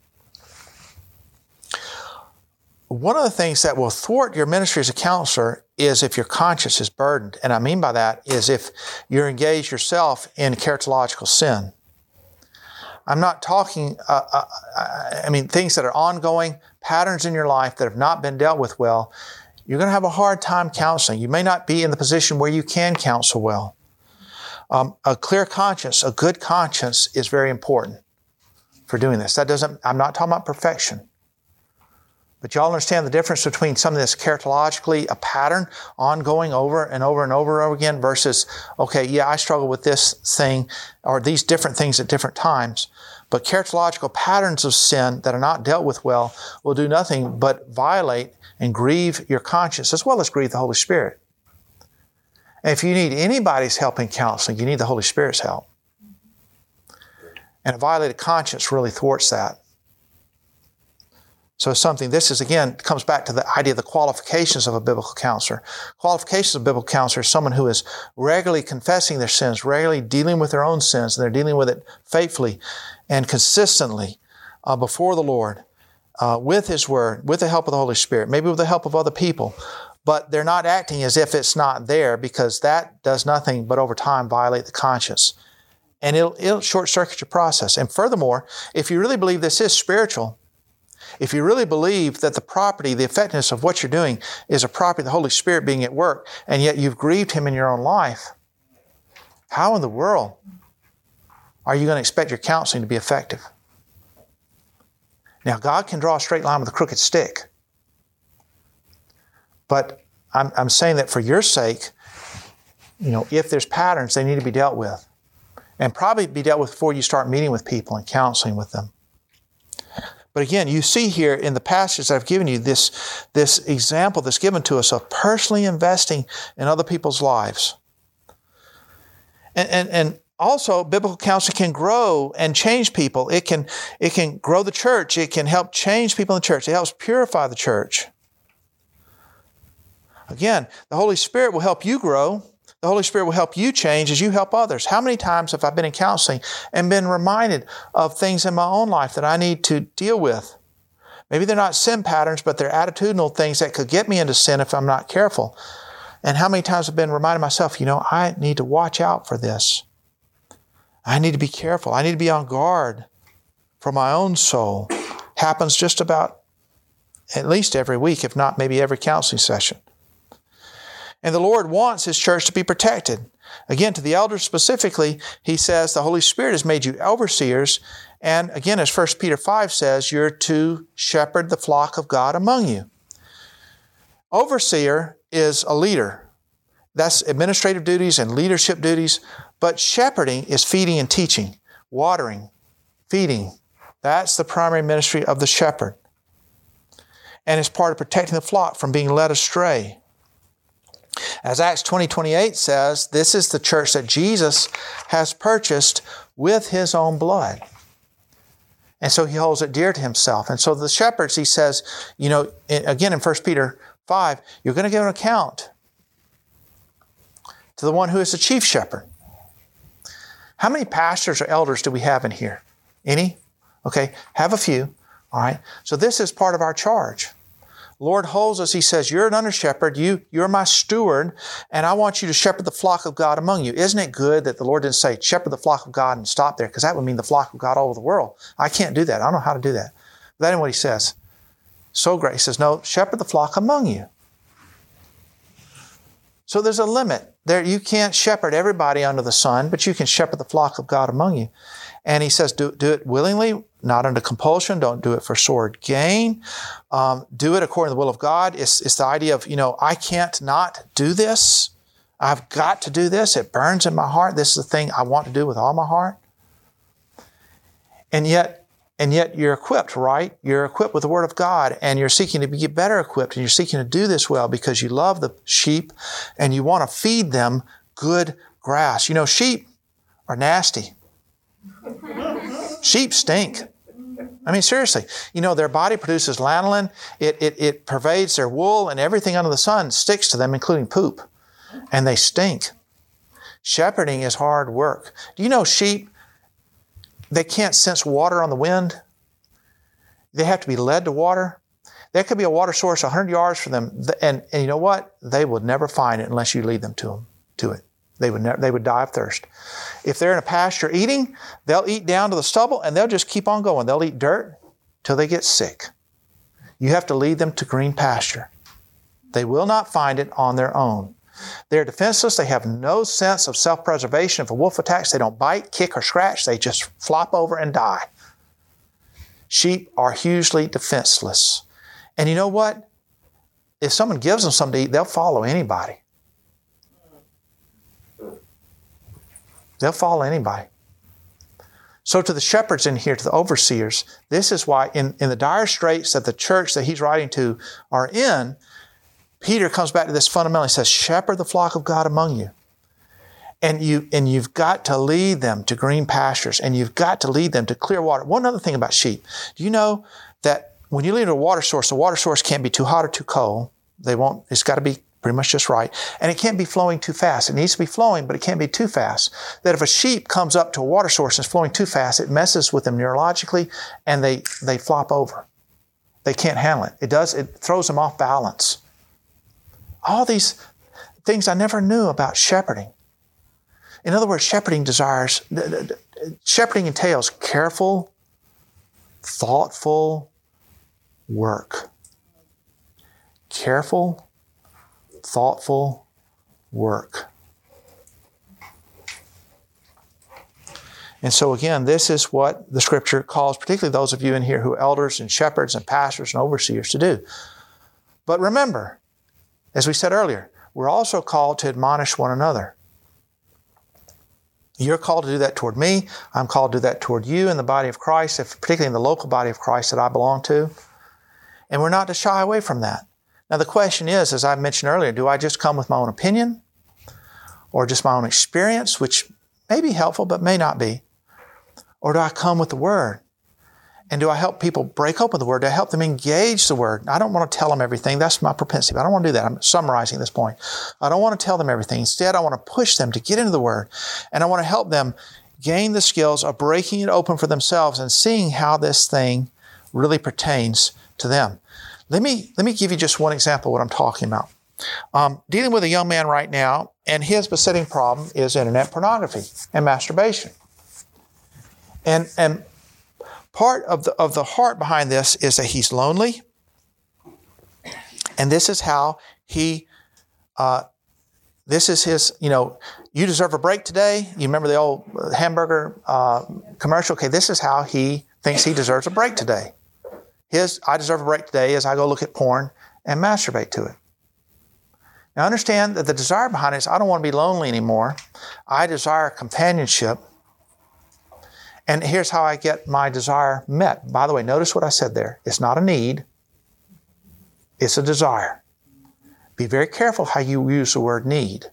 S2: One of the things that will thwart your ministry as a counselor is if your conscience is burdened. And I mean by that is if you're engaged yourself in characterological sin. I'm not talking, uh, uh, I mean, things that are ongoing, patterns in your life that have not been dealt with well. You're going to have a hard time counseling. You may not be in the position where you can counsel well. Um, a clear conscience, a good conscience is very important for doing this. That doesn't, I'm not talking about perfection. But y'all understand the difference between something that's characterologically a pattern, ongoing over and over and over and over again, versus, okay, yeah, I struggle with this thing or these different things at different times. But characterological patterns of sin that are not dealt with well will do nothing but violate and grieve your conscience as well as grieve the Holy Spirit. And if you need anybody's help in counseling, you need the Holy Spirit's help. And a violated conscience really thwarts that. So something, this is again, comes back to the idea of the qualifications of a biblical counselor. Qualifications of a biblical counselor is someone who is regularly confessing their sins, regularly dealing with their own sins, and they're dealing with it faithfully and consistently uh, before the Lord, uh, with His Word, with the help of the Holy Spirit, maybe with the help of other people. But they're not acting as if it's not there, because that does nothing but over time violate the conscience. And it'll, it'll short-circuit your process. And furthermore, if you really believe this is spiritual, if you really believe that the property, the effectiveness of what you're doing is a property of the Holy Spirit being at work, and yet you've grieved Him in your own life, how in the world are you going to expect your counseling to be effective? Now, God can draw a straight line with a crooked stick. But I'm, I'm saying that for your sake, you know, if there's patterns, they need to be dealt with. And probably be dealt with before you start meeting with people and counseling with them. But again, you see here in the passage that I've given you this, this example that's given to us of personally investing in other people's lives. And, and, and also, biblical counseling can grow and change people. It can, it can grow the church. It can help change people in the church. It helps purify the church. Again, the Holy Spirit will help you grow. The Holy Spirit will help you change as you help others. How many times have I been in counseling and been reminded of things in my own life that I need to deal with? Maybe they're not sin patterns, but they're attitudinal things that could get me into sin if I'm not careful. And how many times I've been reminding myself, you know, I need to watch out for this. I need to be careful. I need to be on guard for my own soul. Happens just about at least every week, if not maybe every counseling session. And the Lord wants His church to be protected. Again, to the elders specifically, He says the Holy Spirit has made you overseers. And again, as First Peter five says, you're to shepherd the flock of God among you. Overseer is a leader. That's administrative duties and leadership duties. But shepherding is feeding and teaching, watering, feeding. That's the primary ministry of the shepherd. And it's part of protecting the flock from being led astray. As Acts twenty twenty-eight says, this is the church that Jesus has purchased with His own blood. And so He holds it dear to Himself. And so the shepherds, He says, you know, again in First Peter five, you're going to give an account to the one who is the chief shepherd. How many pastors or elders do we have in here? Any? Okay, have a few. All right. So this is part of our charge. Lord holds us. He says, you're an under shepherd. You, you're my steward, and I want you to shepherd the flock of God among you. Isn't it good that the Lord didn't say, shepherd the flock of God and stop there? Because that would mean the flock of God all over the world. I can't do that. I don't know how to do that. But that ain't what He says. So great. He says, no, shepherd the flock among you. So there's a limit. There, you can't shepherd everybody under the sun, but you can shepherd the flock of God among you. And He says, do, do it willingly, not under compulsion. Don't do it for sword gain. Um, do it according to the will of God. It's, it's the idea of, you know, I can't not do this. I've got to do this. It burns in my heart. This is the thing I want to do with all my heart. And yet, and yet you're equipped, right? You're equipped with the Word of God, and you're seeking to be better equipped, and you're seeking to do this well because you love the sheep and you want to feed them good grass. You know, sheep are nasty. Sheep stink. I mean, seriously, you know, their body produces lanolin. It, it, it pervades their wool, and everything under the sun sticks to them, including poop. And they stink. Shepherding is hard work. Do you know sheep, they can't sense water on the wind? They have to be led to water. There could be a water source one hundred yards from them, and, and you know what? They would never find it unless you lead them to them, to it. They would never, they would die of thirst. If they're in a pasture eating, they'll eat down to the stubble and they'll just keep on going. They'll eat dirt till they get sick. You have to lead them to green pasture. They will not find it on their own. They're defenseless. They have no sense of self-preservation. If a wolf attacks, they don't bite, kick, or scratch. They just flop over and die. Sheep are hugely defenseless. And you know what? If someone gives them something to eat, they'll follow anybody. They'll follow anybody. So to the shepherds in here, to the overseers, this is why in, in the dire straits that the church that he's writing to are in, Peter comes back to this fundamental. He says, shepherd the flock of God among you. And, you. and you've got to lead them to green pastures, and you've got to lead them to clear water. One other thing about sheep. Do you know that when you lead to a water source, the water source can't be too hot or too cold. They won't, it's got to be pretty much just right. And it can't be flowing too fast. It needs to be flowing, but it can't be too fast. That if a sheep comes up to a water source and is flowing too fast, it messes with them neurologically, and they, they flop over. They can't handle it. It does, it throws them off balance. All these things I never knew about shepherding. In other words, shepherding desires, shepherding entails careful, thoughtful work. Careful, thoughtful work. And so again, this is what the Scripture calls, particularly those of you in here who are elders and shepherds and pastors and overseers, to do. But remember, as we said earlier, we're also called to admonish one another. You're called to do that toward me. I'm called to do that toward you in the body of Christ, if, particularly in the local body of Christ that I belong to. And we're not to shy away from that. Now the question is, as I mentioned earlier, do I just come with my own opinion or just my own experience, which may be helpful but may not be? Or do I come with the Word? And do I help people break open the Word? Do I help them engage the Word? I don't want to tell them everything. That's my propensity. I don't want to do that. I'm summarizing this point. I don't want to tell them everything. Instead, I want to push them to get into the Word. And I want to help them gain the skills of breaking it open for themselves and seeing how this thing really pertains to them. Let me, let me give you just one example of what I'm talking about. Um, dealing with a young man right now, and his besetting problem is internet pornography and masturbation. And, and part of the, of the heart behind this is that he's lonely. And this is how he, uh, this is his, you know, you deserve a break today. You remember the old hamburger uh, commercial? Okay, this is how he thinks he deserves a break today. His, I deserve a break today as I go look at porn and masturbate to it. Now understand that the desire behind it is I don't want to be lonely anymore. I desire companionship. And here's how I get my desire met. By the way, notice what I said there. It's not a need. It's a desire. Be very careful how you use the word need.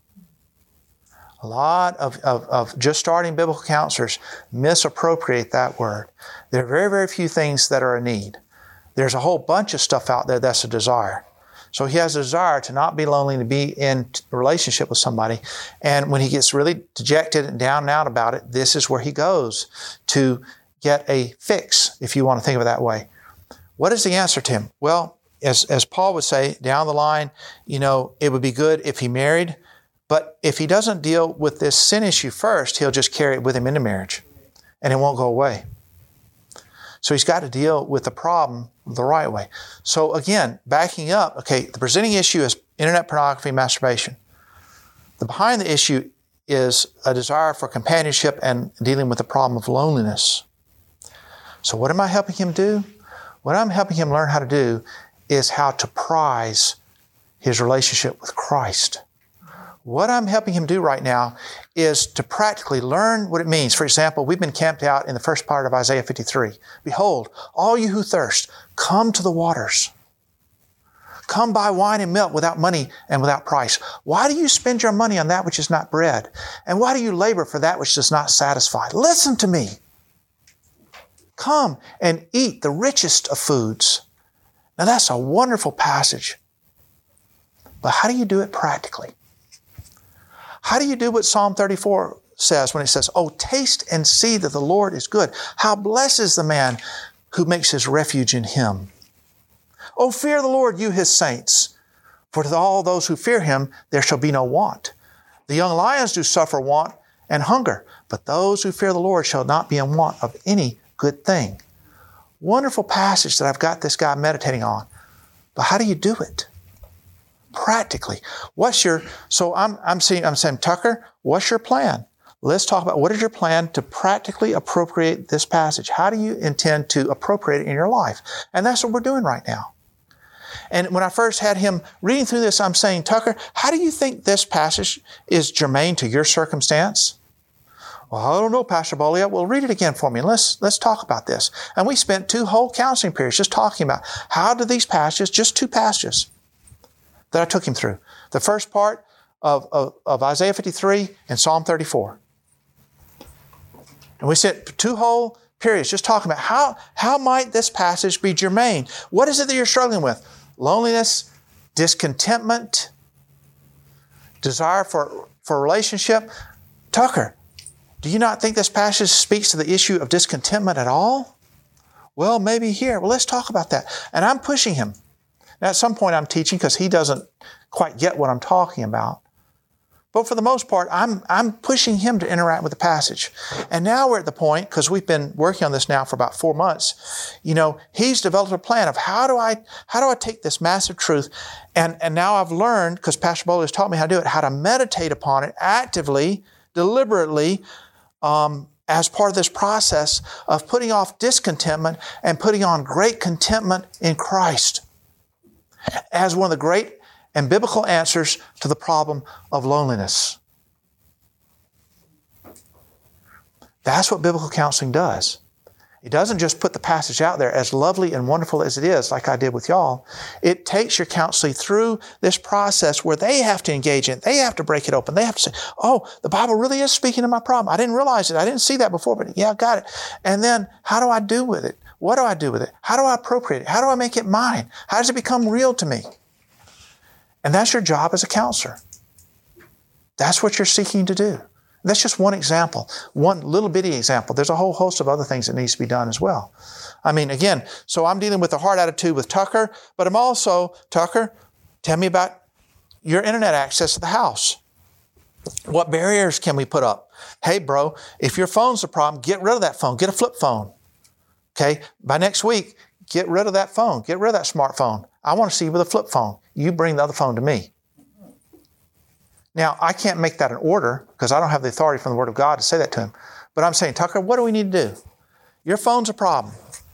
S2: A lot of, of, of just starting biblical counselors misappropriate that word. There are very, very few things that are a need. There's a whole bunch of stuff out there that's a desire. So he has a desire to not be lonely, to be in a relationship with somebody. And when he gets really dejected and down and out about it, this is where he goes to get a fix, if you want to think of it that way. What is the answer to him? Well, as, as Paul would say, down the line, you know, it would be good if he married. But if he doesn't deal with this sin issue first, he'll just carry it with him into marriage, and it won't go away. So he's got to deal with the problem the right way. So again, backing up, okay, the presenting issue is internet pornography, masturbation. The behind the issue is a desire for companionship and dealing with the problem of loneliness. So what am I helping him do? What I'm helping him learn how to do is how to prize his relationship with Christ. What I'm helping him do right now is to practically learn what it means. For example, we've been camped out in the first part of Isaiah fifty-three. Behold, all you who thirst, come to the waters. Come buy wine and milk without money and without price. Why do you spend your money on that which is not bread? And why do you labor for that which does not satisfy? Listen to me. Come and eat the richest of foods. Now that's a wonderful passage. But how do you do it practically? How do you do what Psalm thirty-four says when it says, oh, taste and see that the Lord is good. How blessed is the man who makes his refuge in Him. Oh, fear the Lord, you His saints. For to all those who fear Him, there shall be no want. The young lions do suffer want and hunger, but those who fear the Lord shall not be in want of any good thing. Wonderful passage that I've got this guy meditating on. But how do you do it? Practically. What's your, so I'm, I'm saying, I'm saying, Tucker, what's your plan? Let's talk about what is your plan to practically appropriate this passage? How do you intend to appropriate it in your life? And that's what we're doing right now. And when I first had him reading through this, I'm saying, Tucker, how do you think this passage is germane to your circumstance? Well, I don't know, Pastor Bolia. Well, read it again for me. And let's, let's talk about this. And we spent two whole counseling periods just talking about how do these passages, just two passages that I took him through. The first part of, of, of Isaiah fifty-three and Psalm thirty-four. And we spent two whole periods just talking about how, how might this passage be germane? What is it that you're struggling with? Loneliness, discontentment, desire for, for a relationship. Tucker, do you not think this passage speaks to the issue of discontentment at all? Well, maybe here. Well, let's talk about that. And I'm pushing him. Now, at some point I'm teaching because he doesn't quite get what I'm talking about. But for the most part, I'm, I'm pushing him to interact with the passage. And now we're at the point, because we've been working on this now for about four months, you know, he's developed a plan of how do I, how do I take this massive truth, and, and now I've learned, because Pastor Bowler has taught me how to do it, how to meditate upon it actively, deliberately, um, as part of this process of putting off discontentment and putting on great contentment in Christ as one of the great and biblical answers to the problem of loneliness. That's what biblical counseling does. It doesn't just put the passage out there, as lovely and wonderful as it is, like I did with y'all. It takes your counseling through this process where they have to engage in it. They have to break it open. They have to say, oh, the Bible really is speaking to my problem. I didn't realize it. I didn't see that before, but yeah, I got it. And then how do I do with it? What do I do with it? How do I appropriate it? How do I make it mine? How does it become real to me? And that's your job as a counselor. That's what you're seeking to do. That's just one example, one little bitty example. There's a whole host of other things that needs to be done as well. I mean, again, so I'm dealing with the heart attitude with Tucker, but I'm also, Tucker, tell me about your internet access to the house. What barriers can we put up? Hey, bro, if your phone's a problem, get rid of that phone. Get a flip phone. Okay? By next week, get rid of that phone. Get rid of that smartphone. I want to see you with a flip phone. You bring the other phone to me. Now, I can't make that an order because I don't have the authority from the Word of God to say that to him. But I'm saying, Tucker, what do we need to do? Your phone's a problem.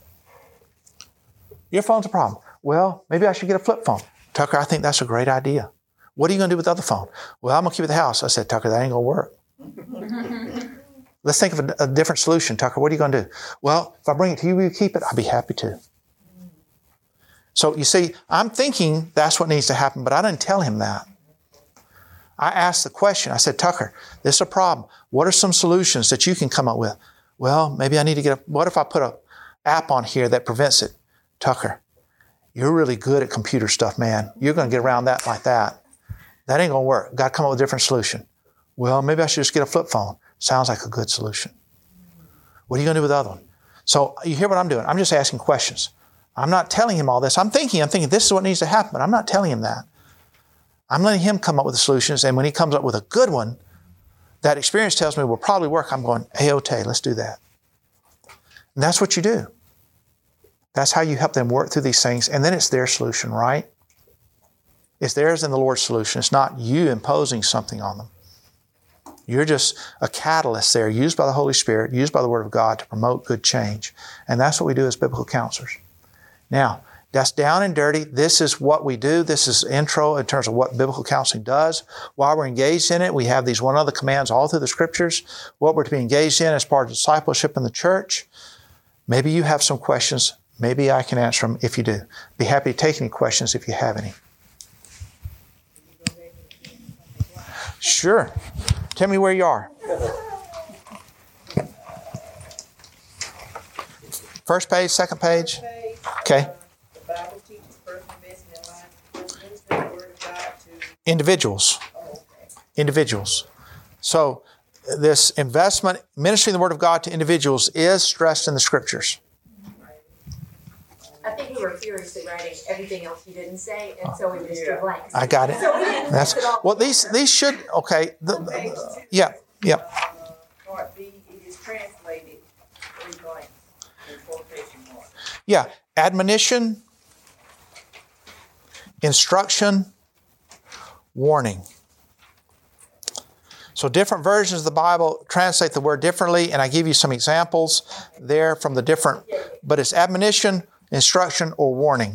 S2: Your phone's a problem. Well, maybe I should get a flip phone. Tucker, I think that's a great idea. What are you going to do with the other phone? Well, I'm going to keep it at the house. I said, Tucker, that ain't going to work. Let's think of a, a different solution. Tucker, what are you going to do? Well, if I bring it to you, will you keep it? I'd be happy to. So you see, I'm thinking that's what needs to happen, but I didn't tell him that. I asked the question. I said, Tucker, this is a problem. What are some solutions that you can come up with? Well, maybe I need to get a, what if I put an app on here that prevents it? Tucker, you're really good at computer stuff, man. You're going to get around that like that. That ain't going to work. Got to come up with a different solution. Well, maybe I should just get a flip phone. Sounds like a good solution. What are you going to do with the other one? So you hear what I'm doing. I'm just asking questions. I'm not telling him all this. I'm thinking, I'm thinking this is what needs to happen, but I'm not telling him that. I'm letting him come up with the solutions, and when he comes up with a good one, that experience tells me will probably work. I'm going, A-OK, let's do that. And that's what you do. That's how you help them work through these things, and then it's their solution, right? It's theirs and the Lord's solution. It's not you imposing something on them. You're just a catalyst there, used by the Holy Spirit, used by the Word of God to promote good change. And that's what we do as biblical counselors. Now, that's down and dirty. This is what we do. This is intro in terms of what biblical counseling does. While we're engaged in it, we have these one other commands all through the Scriptures, what we're to be engaged in as part of discipleship in the church. Maybe you have some questions. Maybe I can answer them if you do. Be happy to take any questions if you have any. Sure. Tell me where you are. First page, second page?
S5: Page,
S2: Okay.
S5: uh, The Bible teaches personal investment in life, administering the word of God to,
S2: Individuals.
S5: oh, okay.
S2: Individuals. So this investment, ministering the Word of God to individuals is stressed in the Scriptures.
S6: I think we were furiously writing everything else you didn't say, and so we just drew blanks.
S2: I got it.
S6: So we didn't
S2: That's
S6: fix it all.
S2: well. These these should okay. The,
S5: On page
S2: the-
S5: two,
S2: yeah, yeah.
S5: uh, Part B, it is translated three blanks in quotation marks.
S2: Yeah, admonition, instruction, warning. So different versions of the Bible translate the word differently, and I give you some examples there from the different, but it's admonition, instruction, or warning.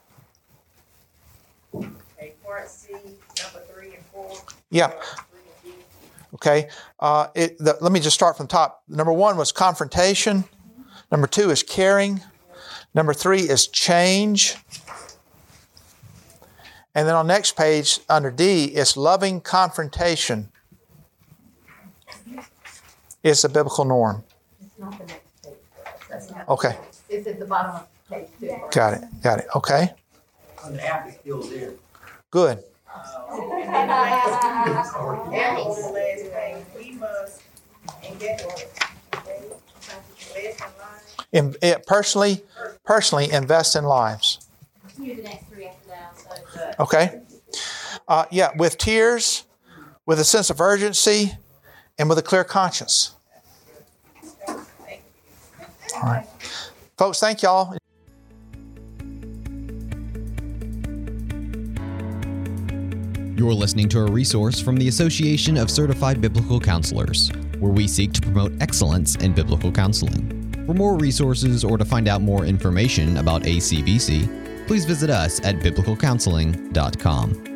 S5: Okay, part C, number three and four.
S2: Yeah.
S5: Part three and D.
S2: Okay, uh, it, the, let me just start from the top. Number one was confrontation. Number two is caring. Number three is change. And then on the next page, under D, it's loving confrontation is the biblical norm.
S6: It's not the next page. That's not.
S2: Okay,
S6: It's at the bottom of page two.
S2: got it, got it. Okay,
S7: And the app is still there.
S2: good.
S5: And then the last, and on the last page, we must engage, okay, invest in life.
S2: In, it, personally, personally invest in lives.
S6: Do the next three after that, so.
S2: Okay, uh, yeah, with tears, with a sense of urgency, and with a clear conscience. All right. Folks, thank y'all.
S1: You're listening to a resource from the Association of Certified Biblical Counselors, where we seek to promote excellence in biblical counseling. For more resources or to find out more information about A C B C, please visit us at biblical counseling dot com.